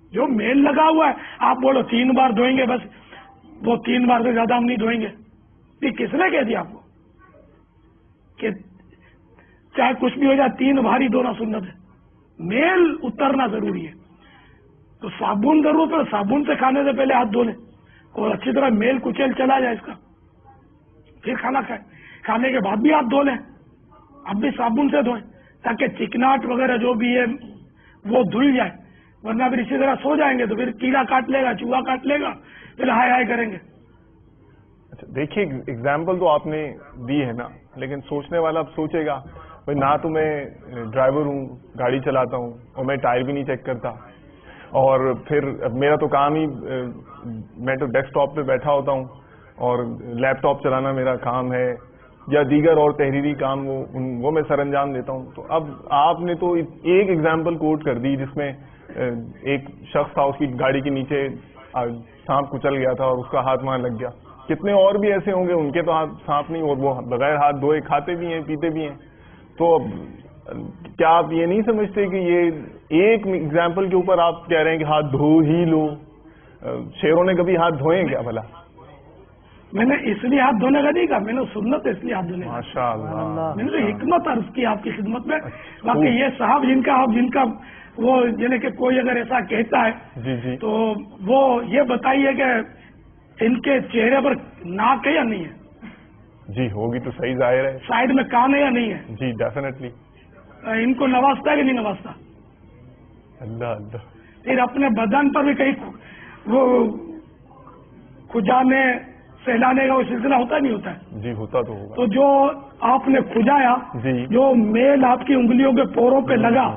جو میل لگا ہوا ہے آپ بولو 3 بار دھوئیں گے بس، وہ 3 بار سے زیادہ ہم نہیں دھوئیں گے. یہ کس نے کہہ دیا آپ کو کہ چاہے کچھ بھی ہو جائے 3 بھاری دھونا سنت ہے؟ میل اترنا ضروری ہے. تو صابن ضرورت ہے، صابن سے کھانے سے پہلے ہاتھ دھو لیں اور اچھی طرح میل کچیل چلا جائے اس کا، پھر کھانا کھائیں. کھانے کے بعد بھی ہاتھ دھو لیں، اب بھی صابن سے دھوئیں تاکہ چکناٹ وغیرہ جو بھی ہے وہ دھل جائے، ورنہ پھر اسی طرح سو جائیں گے تو پھر کیڑا کاٹ لے گا، چوہا کاٹ لے گا، پھر ہائے ہائے کریں گے. اچھا دیکھیے اگزامپل تو آپ نے دی ہے نا، لیکن سوچنے والا اب سوچے گا بھائی نہ تو میں ڈرائیور ہوں، گاڑی چلاتا ہوں اور میں ٹائر بھی نہیں چیک کرتا، اور پھر میرا تو کام ہی میں تو ڈیسک ٹاپ پہ بیٹھا ہوتا ہوں اور لیپ ٹاپ چلانا میرا کام ہے، یا دیگر اور تحریری کام وہ میں سر انجام دیتا ہوں. تو اب آپ نے تو ایک ایگزامپل کوٹ کر دی جس میں ایک شخص تھا، اس کی گاڑی کے نیچے سانپ کچل گیا تھا اور اس کا ہاتھ وہاں لگ گیا. کتنے اور بھی ایسے ہوں گے ان کے تو ہاتھ سانپ نہیں اور وہ بغیر ہاتھ دھوئے کھاتے بھی ہیں پیتے بھی ہیں. تو کیا آپ یہ نہیں سمجھتے کہ یہ ایک ایگزامپل کے اوپر آپ کہہ رہے ہیں کہ ہاتھ دھو ہی لو؟ شیروں نے کبھی ہاتھ دھوئے کیا بھلا؟ میں نے اس لیے ہاتھ دھونے کا نہیں کہا، میں نے سنت اس لیے ہاتھ دھونے کا. ماشاء اللہ، میں نے تو حکمت عرض کی آپ کی خدمت میں. باقی یہ صاحب جن کا وہ یعنی کہ کوئی اگر ایسا کہتا ہے جی جی تو وہ یہ بتائیے کہ ان کے چہرے پر ناک ہے یا نہیں ہے؟ جی ہوگی تو صحیح ظاہر ہے. سائڈ میں کان ہے یا نہیں ہے؟ جی ڈیفینیٹلی. ان کو نوازتا ہے کہ نہیں نوازتا؟ اللہ اللہ. پھر اپنے بدن پر بھی کہیں وہ کھجانے سہلانے کا وہ سلسلہ ہوتا نہیں ہوتا ہے؟ جی ہوتا تو ہوگا. تو جو آپ نے کھجایا، جی جو میل آپ کی انگلیوں کے پوروں پہ لگا،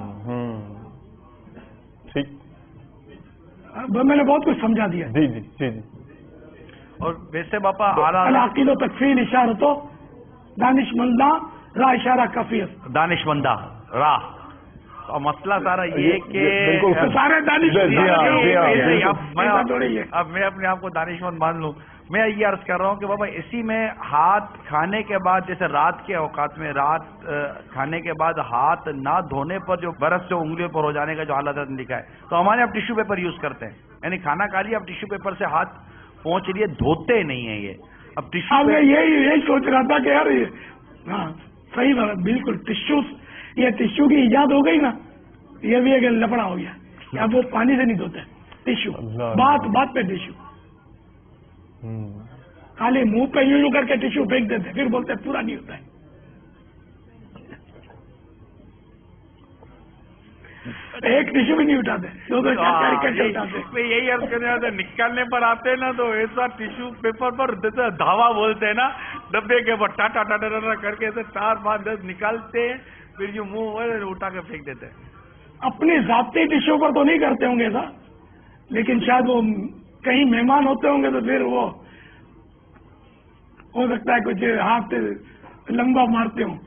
ٹھیک، میں نے بہت کچھ سمجھا دیا. جی جی جی جی. اور ویسے باپا اعلیٰ العقیل و تکفیر اشارت و دانش مندہ راہ اشارہ کفیر، دانش مندہ راہ. اور مسئلہ سارا یہ کہ بالکل سارے دانش اب میں اپنے آپ کو دانش مند مان لوں. میں یہ عرض کر رہا ہوں کہ بابا اسی میں ہاتھ کھانے کے بعد، جیسے رات کے اوقات میں رات کھانے کے بعد ہاتھ نہ دھونے پر جو برف سے انگلیوں پر ہو جانے کا جو حالت لکھا ہے، تو ہمارے آپ ٹیشو پیپر یوز کرتے ہیں، یعنی کھانا کھا لیا اب ٹیشو پیپر سے ہاتھ پہنچ لیے، دھوتے نہیں ہیں یہ. اب ٹیشو میں یہی سوچ رہا تھا کہ یار ہاں صحیح بات، بالکل ٹیشو کی ایجاد ہو گئی نا، یہ بھی ایک لفڑا ہو گیا. اب وہ پانی سے نہیں دھوتے ٹیشو، بات پہ ٹیشو، خالی منہ پہ یوں کر کے ٹیشو پھینک دیتے، پھر بولتے پورا نہیں ہوتا ہے. ایک ٹیشو بھی نہیں اٹھاتے، میں یہی عرض کرنے آتے نکالنے پر آتے ہیں نا تو ایسا ٹیشو پیپر پر دھاوا بولتے ہیں نا، ڈبے کے اوپر ٹاٹا ٹاٹا کر کے ایسے 4-5-10 نکالتے ہیں، پھر جو منہ اٹھا کے پھینک دیتے ہیں. اپنی ذاتی ٹیشو پر تو نہیں کرتے ہوں گے ایسا، لیکن شاید وہ کہیں مہمان ہوتے ہوں گے تو پھر وہ ہو سکتا ہے کچھ ہاتھ لمبا مارتے ہوں.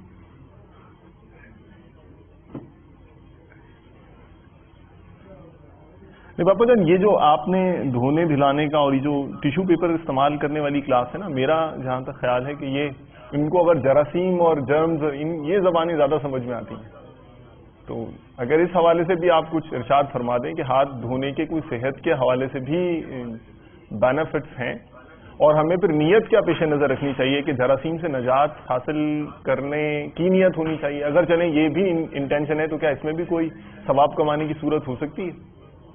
نہیں باپا جان، یہ جو آپ نے دھونے دھلانے کا اور یہ جو ٹیشو پیپر استعمال کرنے والی کلاس ہے نا، میرا جہاں تک خیال ہے کہ یہ ان کو اگر جراثیم اور جرمز یہ زبانیں زیادہ سمجھ میں آتی ہیں. تو اگر اس حوالے سے بھی آپ کچھ ارشاد فرما دیں کہ ہاتھ دھونے کے کوئی صحت کے حوالے سے بھی بینیفٹس ہیں، اور ہمیں پھر نیت کیا پیش نظر رکھنی چاہیے کہ جراثیم سے نجات حاصل کرنے کی نیت ہونی چاہیے. اگر چلیں یہ بھی انٹینشن ہے تو کیا اس میں بھی کوئی ثواب کمانے کی صورت ہو سکتی ہے؟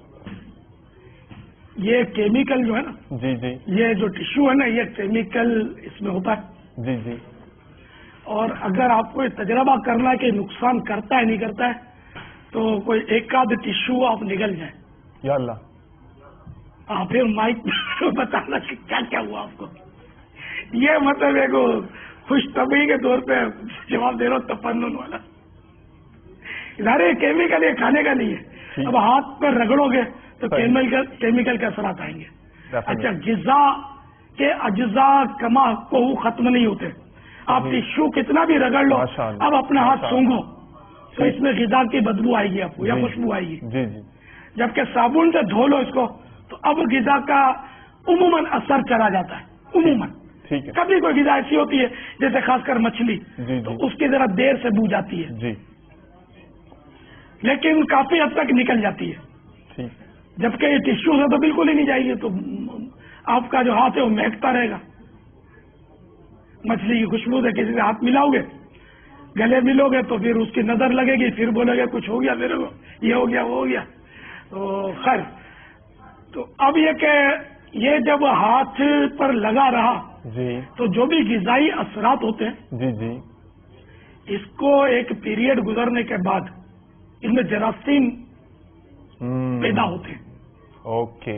یہ کیمیکل جو ہے نا، جی جی، یہ جو ٹیشو ہے نا، یہ کیمیکل اس میں ہوتا ہے. جی جی. اور اگر آپ کو یہ تجربہ کرنا ہے کہ نقصان کرتا ہے نہیں کرتا ہے تو کوئی ایک آدھ ٹیشو آپ نگل جائیں. یا اللہ. ہاں پھر مائک بتانا کہ کیا کیا ہوا آپ کو. یہ مطلب ایک خوش طبعی کے طور پہ جواب دے رہا ہوں، تپنن والا. ظاہر کیمیکل یہ کھانے کا نہیں ہے. اب ہاتھ پہ رگڑو گے تو کیمیکل کے اثرات آئیں گے. اچھا، غذا کے اجزاء کما کو ختم نہیں ہوتے. آپ ٹیشو کتنا بھی رگڑ لو، اب اپنا ہاتھ سونگو تو اس میں غذا کی بدبو آئے گی آپ کو یا خوشبو آئے گی. جی جی. جبکہ صابن سے دھو لو اس کو تو اب غذا کا عموماً اثر چلا جاتا ہے. عموماً کبھی کوئی غذا ایسی ہوتی ہے جیسے خاص کر مچھلی، تو اس کی ذرا دیر سے بو جاتی ہے، لیکن کافی حد تک نکل جاتی ہے. جبکہ یہ ٹشو سے تو بالکل ہی نہیں جائے گی، تو آپ کا جو ہاتھ ہے وہ مہکتا رہے گا، مچھلی کی خوشبو سے کسی سے ہاتھ ملاؤ گے، گلے ملو گے تو پھر اس کی نظر لگے گی، پھر بولے گے کچھ ہو گیا میرے کو، یہ ہو گیا وہ ہو گیا. تو خیر، تو اب یہ کہ یہ جب ہاتھ پر لگا رہا جی تو جو بھی غذائی اثرات ہوتے ہیں جی جی اس کو ایک پیریڈ گزرنے کے بعد ان میں جراثیم پیدا ہوتے ہیں. اوکے.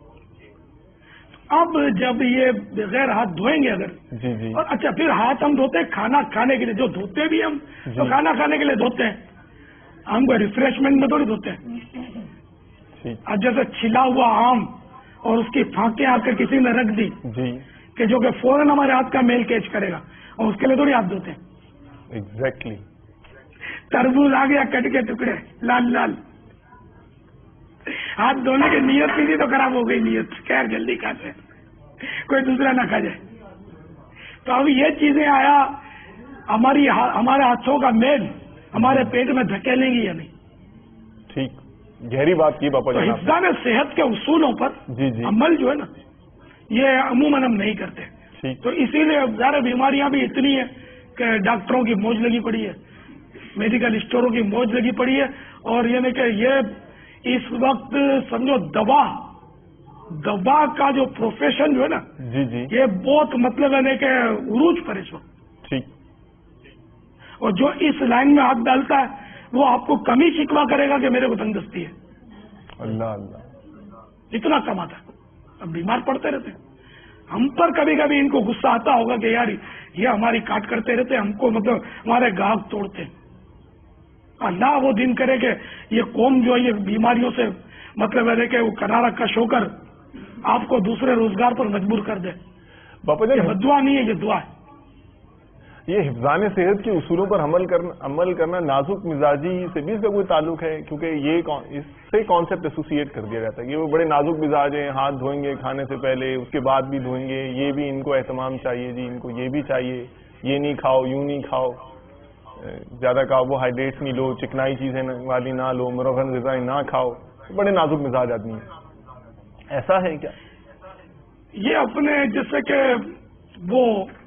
اب جب یہ بغیر ہاتھ دھوئیں گے اگر، جی جی اور اچھا پھر ہاتھ ہم دھوتے ہیں کھانا کھانے کے لیے، جو دھوتے بھی ہم تو کھانا کھانے کے لیے دھوتے ہیں، ہم کو ریفریشمنٹ میں تھوڑی دھوتے ہیں. ٹھیک. اب جیسے چھلا ہوا آم اور اس کی پھانکیں آ کر کسی نے رکھ دی جی کہ جو کہ فوراً ہمارے ہاتھ کا میل کیچ کرے گا، اور اس کے لیے تھوڑی ہاتھ دھوتے ہیں. ایگزیکٹلی. تربوز آ گیا کٹ کے ٹکڑے لال لال، ہاتھ دھونے کی نیت کی تھی تو خراب ہو گئی نیت، خیر جلدی کھاتے ہیں کوئی دوسرا نہ کھا جائے. تو اب یہ چیزیں آیا ہمارے ہاتھوں کا میل ہمارے پیٹ میں دھکیلیں گی یا نہیں. ٹھیک. گہری بات کی باپا تو جان. حفظان صحت کے اصولوں پر جی جی عمل جو ہے نا یہ عموماً ہم نہیں کرتے. ٹھیک. تو اسی لیے ظاہر بیماریاں بھی اتنی ہیں کہ ڈاکٹروں کی موج لگی پڑی ہے، میڈیکل اسٹوروں کی موج لگی پڑی ہے. اور یہ نہیں کہ یہ اس وقت سمجھو دوا کا جو پروفیشن جو ہے نا جی جی یہ بہت مطلب ہے کہ عروج پر اس وقت. ٹھیک. اور جو اس لائن میں ہاتھ ڈالتا ہے وہ آپ کو کمی شکوا کرے گا کہ میرے کو تنگ دستی ہے. اللہ اللہ. اتنا کماتا ہے، اب بیمار پڑتے رہتے ہیں. ہم پر کبھی کبھی ان کو غصہ آتا ہوگا کہ یار یہ ہماری کاٹ کرتے رہتے، ہم کو مطلب ہمارے گاہک توڑتے. اللہ وہ دن کرے کہ یہ قوم جو ہے یہ بیماریوں سے مطلب ہے کہ وہ کنارہ کش ہو کر آپ کو دوسرے روزگار پر مجبور کر دے. باپا یہ جان، بدعا نہیں ہے، یہ دعا ہے. یہ حفظان صحت کے اصولوں پر عمل کرنا نازک مزاجی سے بھی اس کا کوئی تعلق ہے؟ کیونکہ اس سے کانسیپٹ ایسوسیٹ کر دیا جاتا ہے کہ وہ بڑے نازک مزاج ہیں، ہاتھ دھوئیں گے کھانے سے پہلے، اس کے بعد بھی دھوئیں گے، یہ بھی ان کو اہتمام چاہیے جی، ان کو یہ بھی چاہیے، یہ نہیں کھاؤ، یوں نہیں کھاؤ، زیادہ کاربوہائیڈریٹس نہیں لو، چکنائی چیزیں والی نہ لو، مرغن غذائیں نہ کھاؤ. بڑے نازک مزاج آدمی ہیں. ایسا ہے کیا؟ یہ اپنے جیسے کہ وہ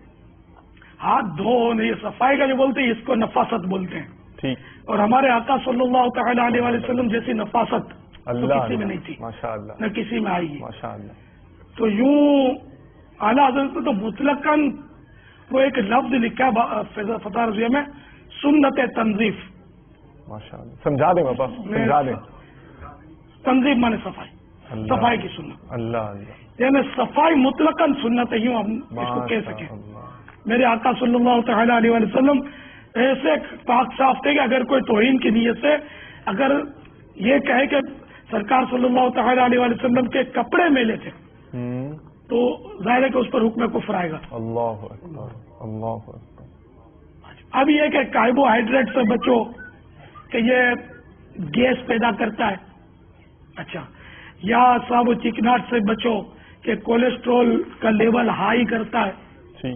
ہاتھ دھو یہ صفائی کا جو بولتے ہیں اس کو نفاست بولتے ہیں. ٹھیک. اور ہمارے آقا صلی اللہ تعالی علیہ وسلم جیسی نفاست تو اللہ کسی میں نہیں تھی، ماشاء اللہ، نہ کسی میں آئی ہے. ماشاء اللہ. تو یوں اعلیٰ حضرت نے تو مطلقاً وہ ایک لفظ لکھا فتح رضویہ میں، سنت تنظیف. ماشاء اللہ. سمجھا دیں باپا، سمجھا دیں. تنظیف مانے صفائی، اللہ صفائی کی سنت، اللہ اللہ. یعنی صفائی مطلقاً سنت ہے، یوں ہم اس کو کہہ سکیں. میرے آقا صلی اللہ تعالی علیہ وسلم ایسے پاک صاف تھے کہ اگر کوئی توہین کی نیت سے اگر یہ کہے کہ سرکار صلی اللہ تعالی علیہ وسلم کے کپڑے میلے تھے تو ظاہر ہے کہ اس پر حکم کفر آئے گا. اللہ اکبر، اللہ اکبر. اب یہ کہ کاربوہائیڈریٹ سے بچو کہ یہ گیس پیدا کرتا ہے، اچھا، یا صاحب چکناٹ سے بچو کہ کولیسٹرول کا لیول ہائی کرتا ہے، ٹھیک.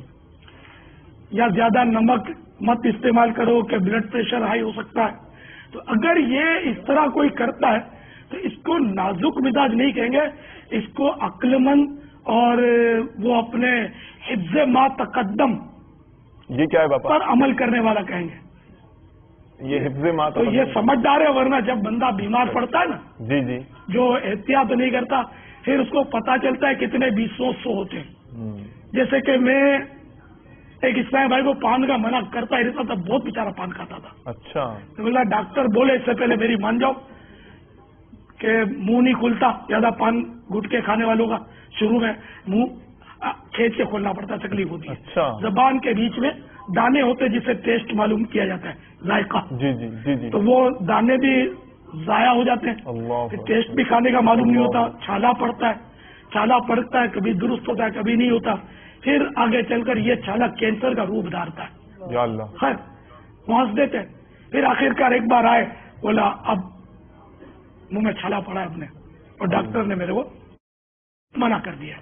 یا زیادہ نمک مت استعمال کرو کہ بلڈ پریشر ہائی ہو سکتا ہے. تو اگر یہ اس طرح کوئی کرتا ہے تو اس کو نازک مزاج نہیں کہیں گے، اس کو عقل مند اور وہ اپنے حفظ ما تقدم یہ کیا ہے باپا؟ پر عمل کرنے والا کہیں گے. یہ حفظ ما تو یہ سمجھدار ہے، ورنہ جب بندہ بیمار پڑتا ہے نا جی جی جو احتیاط نہیں کرتا پھر اس کو پتا چلتا ہے کتنے 200 ہوتے ہیں. جیسے کہ میں ایک اسلامی بھائی کو پان کا منع کرتا ہی رہتا تھا، بہت بیچارہ پان کھاتا تھا. اچھا. تو بولا ڈاکٹر بولے اس سے پہلے میری مان جاؤ کہ منہ نہیں کھلتا زیادہ پان گٹکے کھانے والوں کا، شروع میں منہ کھینچ کے کھولنا پڑتا، تکلیف ہوتی ہے. اچھا. زبان کے بیچ میں دانے ہوتے جسے ٹیسٹ معلوم کیا جاتا ہے، ذائقہ. جی جی جی جی. تو وہ دانے بھی ضائع ہو جاتے ہیں، اللہ ٹیسٹ بھی کھانے کا معلوم نہیں ہوتا، چھالا پڑتا ہے، چھالا پڑتا ہے، کبھی درست ہوتا ہے کبھی نہیں ہوتا. پھر آگے چل کر یہ چھالا کینسر کا روپ دھارتا ہے. یا اللہ. خیر پہنچ دیتے. پھر آخرکار ایک بار آئے، بولا اب منہ میں چھالا پڑا ہے اپنے، اور ڈاکٹر نے میرے کو منع کر دیا.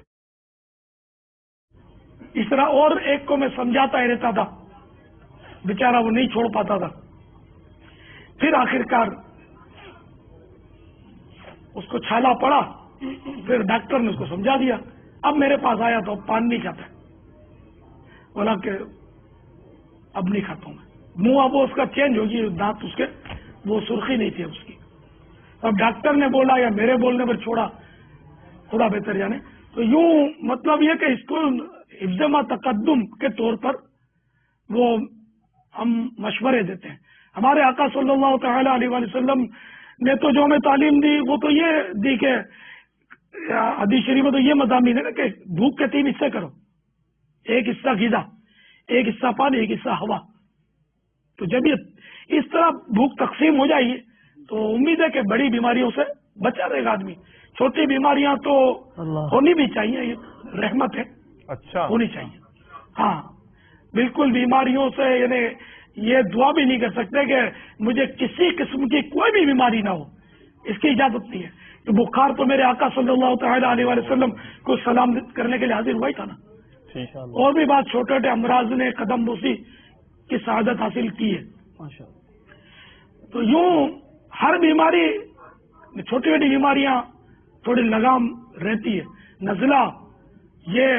اس طرح اور ایک کو میں سمجھاتا ہی رہتا تھا، بیچارہ وہ نہیں چھوڑ پاتا تھا. پھر آخرکار اس کو چھالا پڑا. پھر ڈاکٹر نے اس کو سمجھا دیا. اب میرے پاس آیا تو اب پان نہیں کھاتا. بولا کہ اب نہیں کھاتا ہوں میں. منہ اب اس کا چینج ہوگی, دانت اس کے وہ سرخی نہیں تھی اس کی. اب ڈاکٹر نے بولا یا میرے بولنے پر چھوڑا, خدا بہتر جانے. تو یوں مطلب یہ کہ اس کو حفظ ما تقدم کے طور پر وہ ہم مشورے دیتے ہیں. ہمارے آقا صلی اللہ تعالی علیہ وآلہ وسلم نے تو جو ہمیں تعلیم دی وہ تو یہ دی کہ حدیث شریف میں تو یہ مضامین ہے نا کہ بھوک کے 3 حصے کرو. ایک حصہ غذا, ایک حصہ پانی, ایک حصہ ہوا. تو جب یہ اس طرح بھوک تقسیم ہو جائے گی تو امید ہے کہ بڑی بیماریوں سے بچا رہے گا آدمی. چھوٹی بیماریاں تو ہونی بھی چاہیے, یہ رحمت ہے, اچھا ہونی چاہیے. ہاں بالکل بیماریوں سے یعنی یہ دعا بھی نہیں کر سکتے کہ مجھے کسی قسم کی کوئی بھی بیماری نہ ہو, اس کی اجازت نہیں ہے. تو بخار تو میرے آقا صلی اللہ تعالی علیہ وآلہ وسلم کو سلام کرنے کے لیے حاضر ہوا ہی تھا نا. اور بھی بات چھوٹے چھوٹے امراض نے قدم بوسی کی سعادت حاصل کی ہے. تو یوں ہر بیماری, چھوٹی چھوٹی بیماریاں تھوڑی لگام رہتی ہے. نزلہ یہ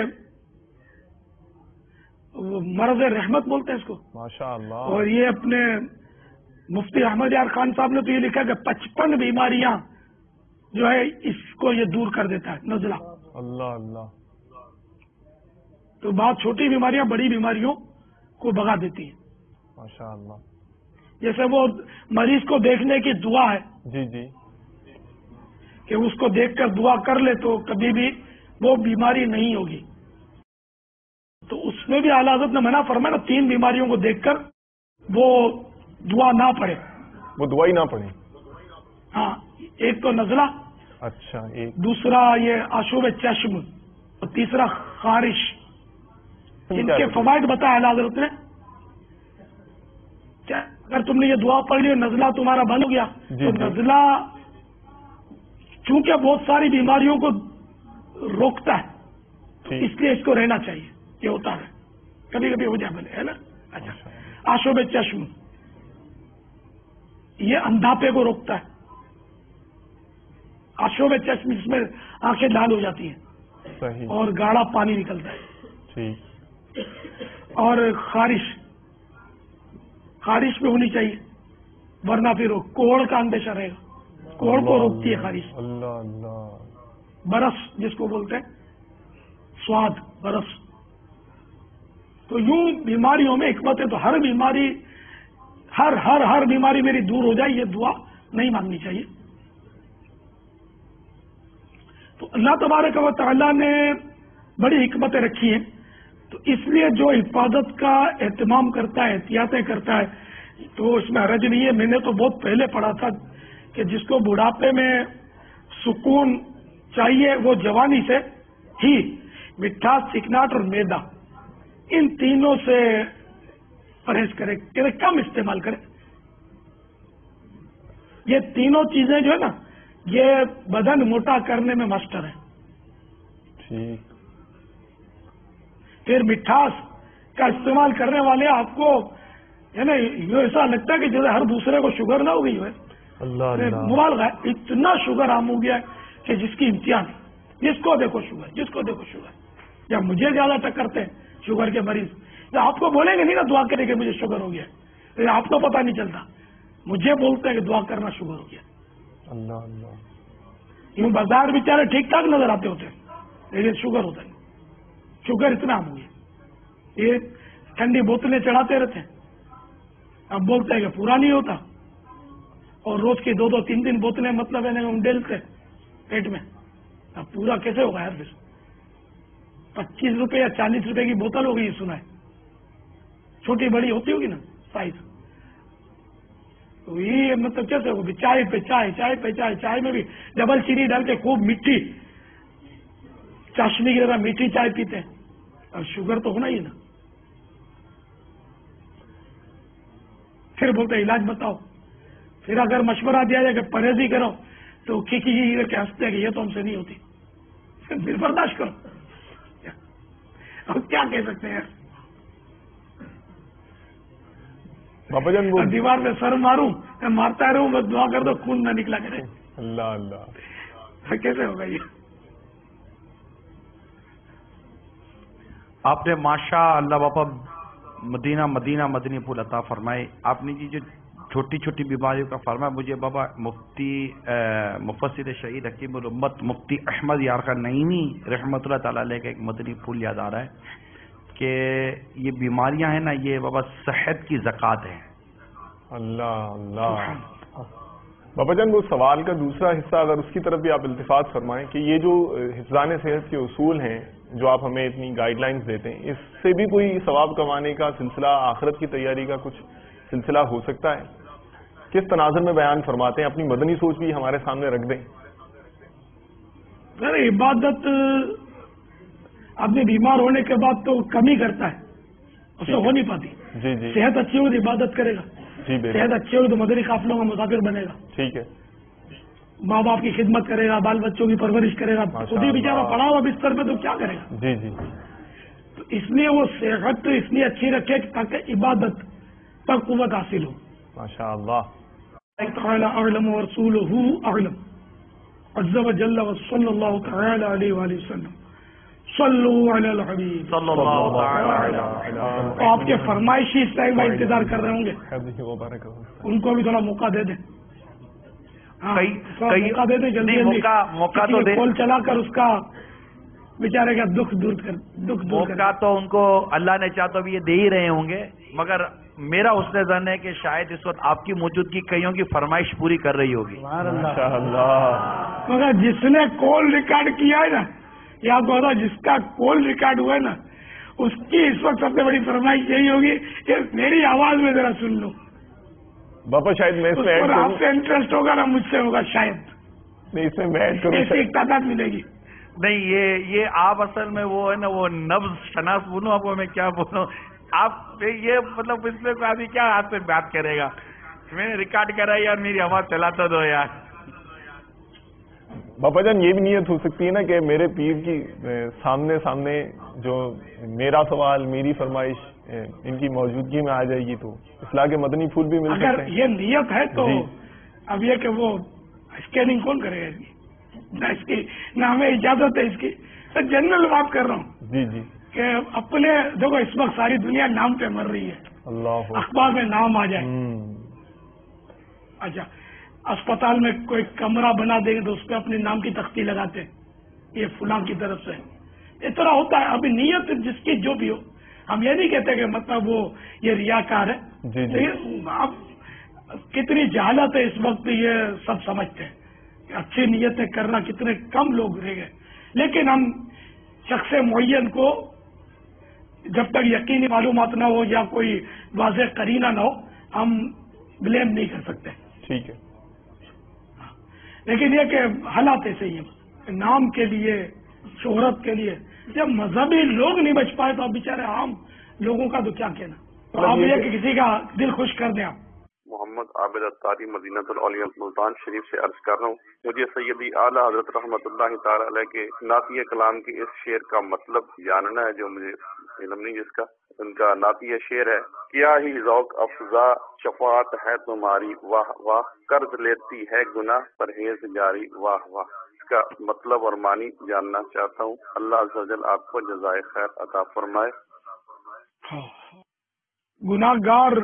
مرض رحمت بولتے ہیں اس کو, ماشاء اللہ. اور یہ اپنے مفتی احمد یار خان صاحب نے تو یہ لکھا کہ 55 بیماریاں جو ہے اس کو یہ دور کر دیتا ہے نزلہ. اللہ اللہ. تو بات چھوٹی بیماریاں بڑی بیماریوں کو بھگا دیتی ہیں. ماشاء اللہ. جیسے وہ مریض کو دیکھنے کی دعا ہے جی جی, کہ اس کو دیکھ کر دعا کر لے تو کبھی بھی وہ بیماری نہیں ہوگی. تو اس میں بھی اعلیٰ حضرت نے منع فرمایا نا 3 بیماریوں کو دیکھ کر وہ دعا نہ پڑھے, وہ دعا ہی نہ پڑھے. ہاں, ایک تو نزلہ, اچھا, ایک دوسرا یہ آشوب چشم, اور تیسرا خارش. ان کے فوائد بتایا اعلیٰ حضرت نے. اگر تم نے یہ دعا پڑھ لی اور نزلہ تمہارا بند ہو گیا تو نزلہ چونکہ بہت ساری بیماریوں کو روکتا ہے, اس لیے اس کو رہنا چاہیے. یہ ہوتا ہے کبھی کبھی ہو جائے بھلے, ہے نا. اچھا, آشوب چشم یہ اندھاپے کو روکتا ہے. آشوب چشم جس میں آنکھیں لال ہو جاتی ہیں صحیح, اور گاڑھا پانی نکلتا ہے. ٹھیک. اور خارش بھی ہونی چاہیے, ورنہ پھر کوڑ کا اندیشہ رہے گا. کوڑ کو روکتی ہے خارش. اللہ اللہ. برس جس کو بولتے ہیں, سواد, برس. تو یوں بیماریوں میں حکمت ہے. تو ہر بیماری ہر بیماری میری دور ہو جائے, یہ دعا نہیں مانگنی چاہیے. تو اللہ تبارک و تعالیٰ نے بڑی حکمتیں رکھی ہیں. تو اس لیے جو حفاظت کا اہتمام کرتا ہے, احتیاطیں کرتا ہے, تو اس میں حرج نہیں ہے. میں نے تو بہت پہلے پڑھا تھا کہ جس کو بڑھاپے میں سکون چاہیے وہ جوانی سے ہی مٹھاس, چکناٹ اور میدا, ان تینوں سے پرہیز کرے, کہ کم استعمال کرے. یہ تینوں چیزیں جو ہے نا یہ بدن موٹا کرنے میں ماسٹر ہے. ٹھیک. پھر مٹھاس کا استعمال کرنے والے آپ کو یعنی یہ ایسا لگتا ہے کہ جیسے ہر دوسرے کو شوگر نہ ہو گئی ہے. اللہ اللہ. مبالغہ ہے, اتنا شوگر عام ہو گیا ہے کہ جس کی امتحان, جس کو دیکھو شوگر, جس کو دیکھو شوگر. یا مجھے زیادہ ٹکرتے ہیں شوگر کے مریض, یا آپ کو بولیں گے نہیں نا دعا کریں کہ مجھے شوگر ہو گیا, لیکن آپ کو پتہ نہیں چلتا. مجھے بولتے ہیں کہ دعا کرنا شوگر ہو گیا. اللہ اللہ. یوں بازار بیچارے ٹھیک ٹھاک نظر آتے ہوتے ہیں, لیکن شوگر ہوتا ہے. شوگر اتنا عام ہو گیا, یہ ٹھنڈی بوتلیں چڑھاتے رہتے ہیں. اب بولتے ہیں کہ پورا نہیں ہوتا, اور روز کی 2 3 بوتلیں مطلب ہے ڈیلتے پیٹ میں. اب پورا کیسے ہوگا یار؟ پھر 25 روپے یا 40 روپے کی بوتل ہوگی, یہ سنا ہے. چھوٹی بڑی ہوتی ہوگی نا سائز. تو یہ مطلب کیسے ہوگی؟ چائے پہ چائے, چائے پہ چائے, چائے میں بھی ڈبل چینی ڈال کے خوب میٹھی چاشنی کی طرح میٹھی چائے پیتے ہیں. اور شوگر تو ہونا ہی نا. پھر بولتے علاج بتاؤ. پھر اگر مشورہ دیا جائے کہ پرہیز ہی کرو تو کھیکی کر کے ہنستے ہیں کہ یہ تو ہم سے نہیں ہوتی. پھر برداشت کرو. اب کیا کہہ سکتے ہیں؟ بابا جان وہ دیوار پہ سر ماروں, میں مارتا رہوں, بس دعا کر دو خون نہ نکلا کرے. اللہ اللہ. کیسے ہوگا یہ؟ آپ نے ماشاء اللہ باپا مدینہ مدنی پھول عطا فرمائے. آپ نے جو چھوٹی چھوٹی بیماریوں کا فرمایا، مجھے بابا مفتی مفسر شہید حکیم الامت مفتی احمد یار خان نعیمی رحمۃ اللہ تعالی علیہ کا ایک مدنی پھول یاد آ رہا ہے کہ یہ بیماریاں ہیں نا، یہ بابا صحت کی زکوٰۃ ہے. اللہ اللہ. بابا جان، وہ سوال کا دوسرا حصہ اگر اس کی طرف بھی آپ التفات فرمائیں کہ یہ جو حفظان صحت کے اصول ہیں جو آپ ہمیں اتنی گائیڈ لائنز دیتے ہیں، اس سے بھی کوئی ثواب کمانے کا سلسلہ، آخرت کی تیاری کا کچھ سلسلہ ہو سکتا ہے؟ کس تناظر میں بیان فرماتے ہیں؟ اپنی مدنی سوچ بھی ہمارے سامنے رکھ دیں. سر عبادت آدمی بیمار ہونے کے بعد تو کم ہی کرتا ہے، اس سے ہو نہیں پاتی. جی جی صحت اچھی ہوگی تو عبادت کرے گا، جی بے صحت اچھی ہوگی تو مدنی قافلوں کا مسافر بنے گا، ٹھیک ہے. ماں باپ کی خدمت کرے گا، بال بچوں کی پرورش کرے گا. ماشاء خود ہی بیچارہ اللہ. پڑا ہوا بستر پہ تو کیا کرے گا؟ جی جی تو اس لیے وہ صحت اس لیے اچھی رکھے تاکہ عبادت پر قوت حاصل ہو. ماشاء اللہ. تعالی اعلم ورسولہ اعلم عز وجل وصلی اللہ تعالی علیہ وآلہ وسلم. صلو علی الحبیب صلی اللہ تعالی علیہ. تو آپ کے فرمائشی اس ٹائم میں انتظار کر رہے ہوں گے، مبارک ہو. ان کو بھی تھوڑا موقع دے دیں. ہاں، کئی- تھوڑا کئی- موقع دے دیں جلدی نہیں، جلدی. موقع کسی تو کے دے. کال چلا کر اس کا بیچارے کا دکھ دور کر. موقع تو ان کو اللہ نے چاہا تو بھی یہ دے ہی رہے ہوں گے، مگر میرا حسن ظن ہے کہ شاید اس وقت آپ کی موجودگی کئیوں کی فرمائش پوری کر رہی ہوگی. سبحان اللہ. ماشاء اللہ. مگر جس نے کال ریکارڈ کیا ہے نا، یا آپ کو جس کا کال ریکارڈ ہوا ہے نا، اس کی اس وقت سب سے بڑی فرمائش یہی ہوگی کہ میری آواز میں ذرا سن لو. باپا شاید میں اس اس میں ایڈ پر آپ کروں. سے انٹرسٹ ہوگا نا، مجھ سے ہوگا شاید. نہیں، اس میں ایڈ کروں. ایسی ایک تعداد ملے گی. نہیں، یہ آپ اصل میں وہ ہے نا، وہ نبض شناس بولوں آپ کو میں کیا بولوں. آپ یہ مطلب اس میں کوئی آدمی کیا آپ سے بات کرے گا. میں نے ریکارڈ کرا یار، میری آواز چلاتا دو یار. باپا جان، یہ بھی نیت ہو سکتی ہے نا کہ میرے پیر کی سامنے جو میرا سوال، میری فرمائش ان کی موجودگی میں آ جائے گی تو اصلاح کے مدنی پھول بھی مل اگر سکتے ہیں. یہ نیت ہے تو جی. اب یہ کہ وہ اسکیننگ کون کرے گا اس کی؟ نہ اس کی نہ ہمیں اجازت ہے اس کی. تو جنرل بات کر رہا ہوں جی جی. کہ اپنے دیکھو اس وقت ساری دنیا نام پہ مر رہی ہے. اللہ. اخبار میں نام آ جائے. اچھا، اسپتال میں کوئی کمرہ بنا دیں گے تو اس پہ اپنے نام کی تختی لگاتے ہیں، یہ فلاں کی طرف سے. اس طرح ہوتا ہے. ابھی نیت جس کی جو بھی ہو، ہم یہ نہیں کہتے کہ مطلب وہ یہ ریاکار ہے. جی جی. لیکن اب کتنی جہالت ہے اس وقت، یہ سب سمجھتے ہیں کہ اچھی نیتیں کرنا کتنے کم لوگ رہ گئے. لیکن ہم شخص معین کو جب تک یقینی معلومات نہ ہو یا کوئی واضح قرینہ نہ ہو، ہم بلیم نہیں کر سکتے. ٹھیک ہے. لیکن یہ کہ حالات ایسے ہی ہیں، نام کے لیے، شہرت کے لیے جب مذہبی لوگ نہیں بچ پائے تو اب بیچارے عام لوگوں کا تو کیا کہنا. تو آپ یہ کہ کسی کا دل خوش کر دیں. آپ محمد عابد اتاری مدینہ الاولیاء ملتان شریف سے عرض کر رہا ہوں. مجھے سیدی اعلیٰ حضرت رحمۃ اللہ تعالی علیہ کے نعتیہ کلام کے اس شعر کا مطلب جاننا ہے جو مجھے علم نہیں جس کا. ان کا نعتیہ شعر ہے: کیا ہی ذوق افزا شفاعت ہے تمہاری، واہ واہ قرض لیتی ہے گناہ پرہیز جاری، واہ واہ. اس کا مطلب اور معنی جاننا چاہتا ہوں. اللہ عز و جل آپ کو جزائے خیر عطا فرمائے. گناہ گار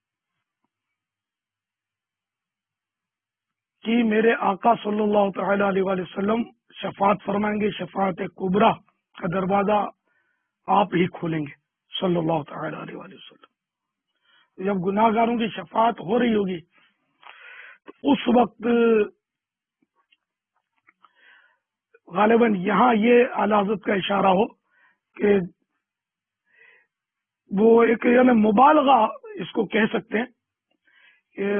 کی میرے آقا صلی اللہ تعالی علیہ وآلہ وسلم شفاعت فرمائیں گے. شفاعت کبریٰ کا دروازہ آپ ہی کھولیں گے صلی اللہ تعالی علیہ وآلہ وسلم. جب گناہ گاروں کی شفاعت ہو رہی ہوگی تو اس وقت غالباً یہاں یہ اعلی حضرت کا اشارہ ہو کہ وہ ایک یعنی مبالغہ اس کو کہہ سکتے ہیں کہ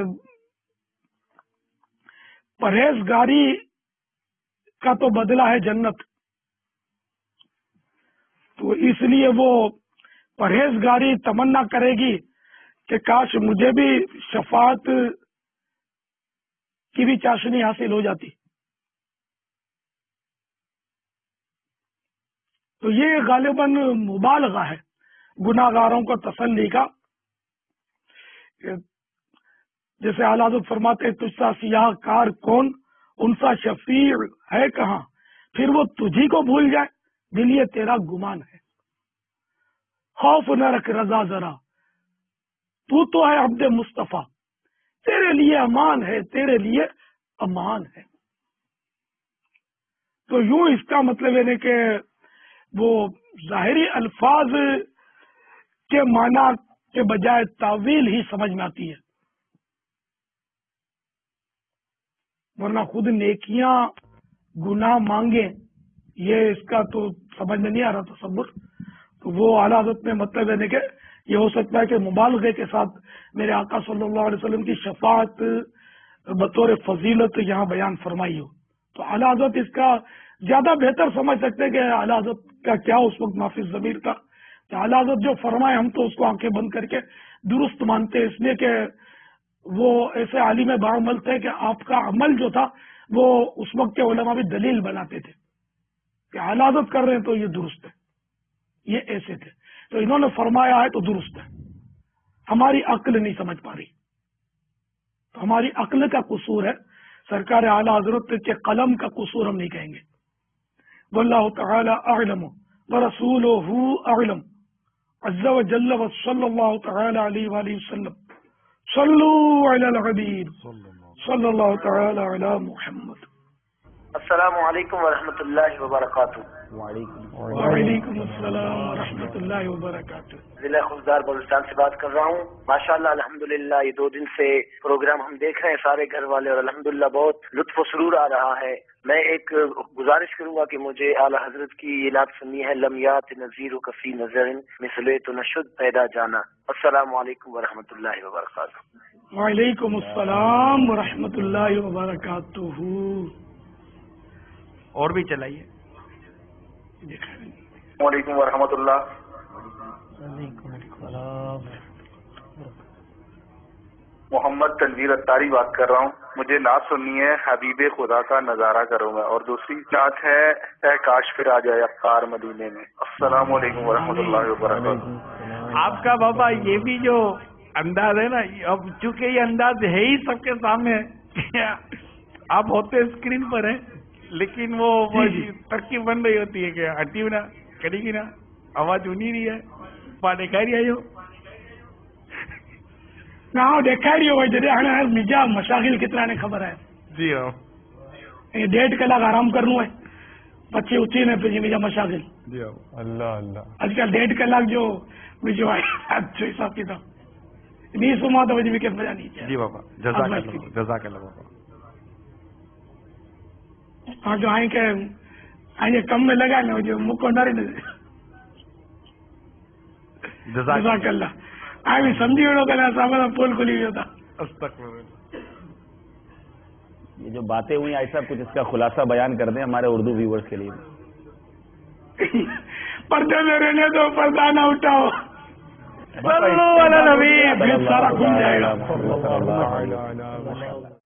پرہیزگاری کا تو بدلہ ہے جنت. تو اس لیے وہ پرہیزگاری تمنا کرے گی کہ کاش مجھے بھی شفاعت کی بھی چاشنی حاصل ہو جاتی. تو یہ غالباً مبالغہ ہے گناہ گاروں کو تسلی کا. جیسے اعلیٰ حضرت فرماتے تجھ سا سیاہ کار کون उनसा शफीर है कहाँ, फिर वो तुझी को भूल जाए, दिल ये तेरा गुमान है। खौफ न रख रजा जरा, तू तो है अब्दे मुस्तफा, तेरे लिए अमान है, तेरे लिए अमान है। तो यूं इसका मतलब है कि वो जाहिरी अल्फाज के माना के बजाय तावील ही समझ में आती है, वरना खुद नेकियां गुनाह मांगे ये इसका तो समझ में नहीं आ रहा तसव्वुर। तो वो आला हज़रत में मतलब है कि ये हो सकता है कि मुबालगे के साथ मेरे आका सल्लल्लाहु अलैहि वसल्लम की शफाअत बतौर फजीलत यहाँ बयान फरमाई हो, तो आला हज़रत इसका ज्यादा बेहतर समझ सकते हैं कि आला हज़रत का क्या उस वक्त माफी ज़मीर था। तो आला हज़रत जो फरमाए हम तो उसको आंखें बंद करके दुरुस्त मानते हैं, इसलिए कि वो ऐसे आलिम बाअमल थे कि आपका अमल जो था वो उस वक्त के उलमा भी दलील बनाते थे कि आला हज़रत कर रहे हैं तो ये दुरुस्त है, ये ऐसे थे, तो इन्होंने फरमाया है तो दुरुस्त है। हमारी अक्ल नहीं समझ पा रही, तो हमारी अक्ल का कसूर है, सरकार आला हज़रत के कलम का कसूर हम नहीं कहेंगे। वल्लाहु तआला अअलम व रसूलुहु अअलम अज़्ज़ा व जल्ल व सल्लल्लाहु तआला अलैहि व आलिहि वसल्लम सल्लू अलल हबीब सल्लल्लाहु तआला अला मुहम्मद। अस्सलामु अलैकुम व रहमतुल्लाहि व बरकातुहू। वालेकुम अस्सलाम व रहमतुल्लाहि व बरकातुहू। जिला खुशदार बलूचिस्तान से बात कर रहा हूँ। माशाअल्लाह अल्हम्दुलिल्लाह ये 2 दिन से प्रोग्राम हम देख रहे हैं सारे घर वाले, और अल्हम्दुलिल्लाह बहुत लुत्फ व सुरूर आ रहा है। मैं एक गुजारिश करूंगा कि मुझे आला हजरत की ये नात सुननी है, लम्यात नज़ीर कफ़ी नज़रिन मिसले तो नशुद पैदा जाना। अस्सलामु अलैकुम व रहमतुल्लाहि व बरकातुहू। वालेकुम अस्सलाम व रहमतुल्लाहि व बरकातुहू। और भी चलाइए। वालेकुम व रहमतुल्लाह। मोहम्मद तनवीर अत्तारी बात कर रहा हूँ। मुझे नात सुननी है हबीबे खुदा का नजारा करो मैं, और दूसरी नात है ऐ काश फिर आ जाए अफ्तार मदीने में। अस्सलाम वालेकुम व रहमतुल्लाहि व बरकातुहू। आपका बाबा ये भी जो अंदाज है ना, अब चूंकि ये अंदाज है ही सबके सामने, आप होते स्क्रीन पर हैं, लेकिन वो तरकीब बन रही होती है कि हटी ना करेगी ना, आवाज उनी रही है पा देखाड़ी आयो ना देखाड़ी हो जॾहिं हाणे बीजा मशागिल केतिरा ने ख़बर है जी हाँ, ये 1.5 कलाक आराम करनो है, પછી ઉઠીને પછી બીજા મશાગિલ। जी हाँ, अल्लाह अल्लाह। આજકાલ 1.5 કલાક જો બીજો જો હિસાબ કિતાબ नहीं सुमा तो वही विकेट बजा नहीं। जी बाबा जज़ाकल्लाह बाबा। हाँ जो आए के आए कम में लगा ना जो मुख डारी जज़ाकल्लाह आए भी समझी वेड़ो कला सामने पोल खुली हुई था। ये जो बातें हुई आई साहब, कुछ इसका खुलासा बयान कर दें हमारे उर्दू व्यूवर्स के लिए। पर्दे में रहने दो, पर्दा ना उठाओ, सारा खुल जाएगा।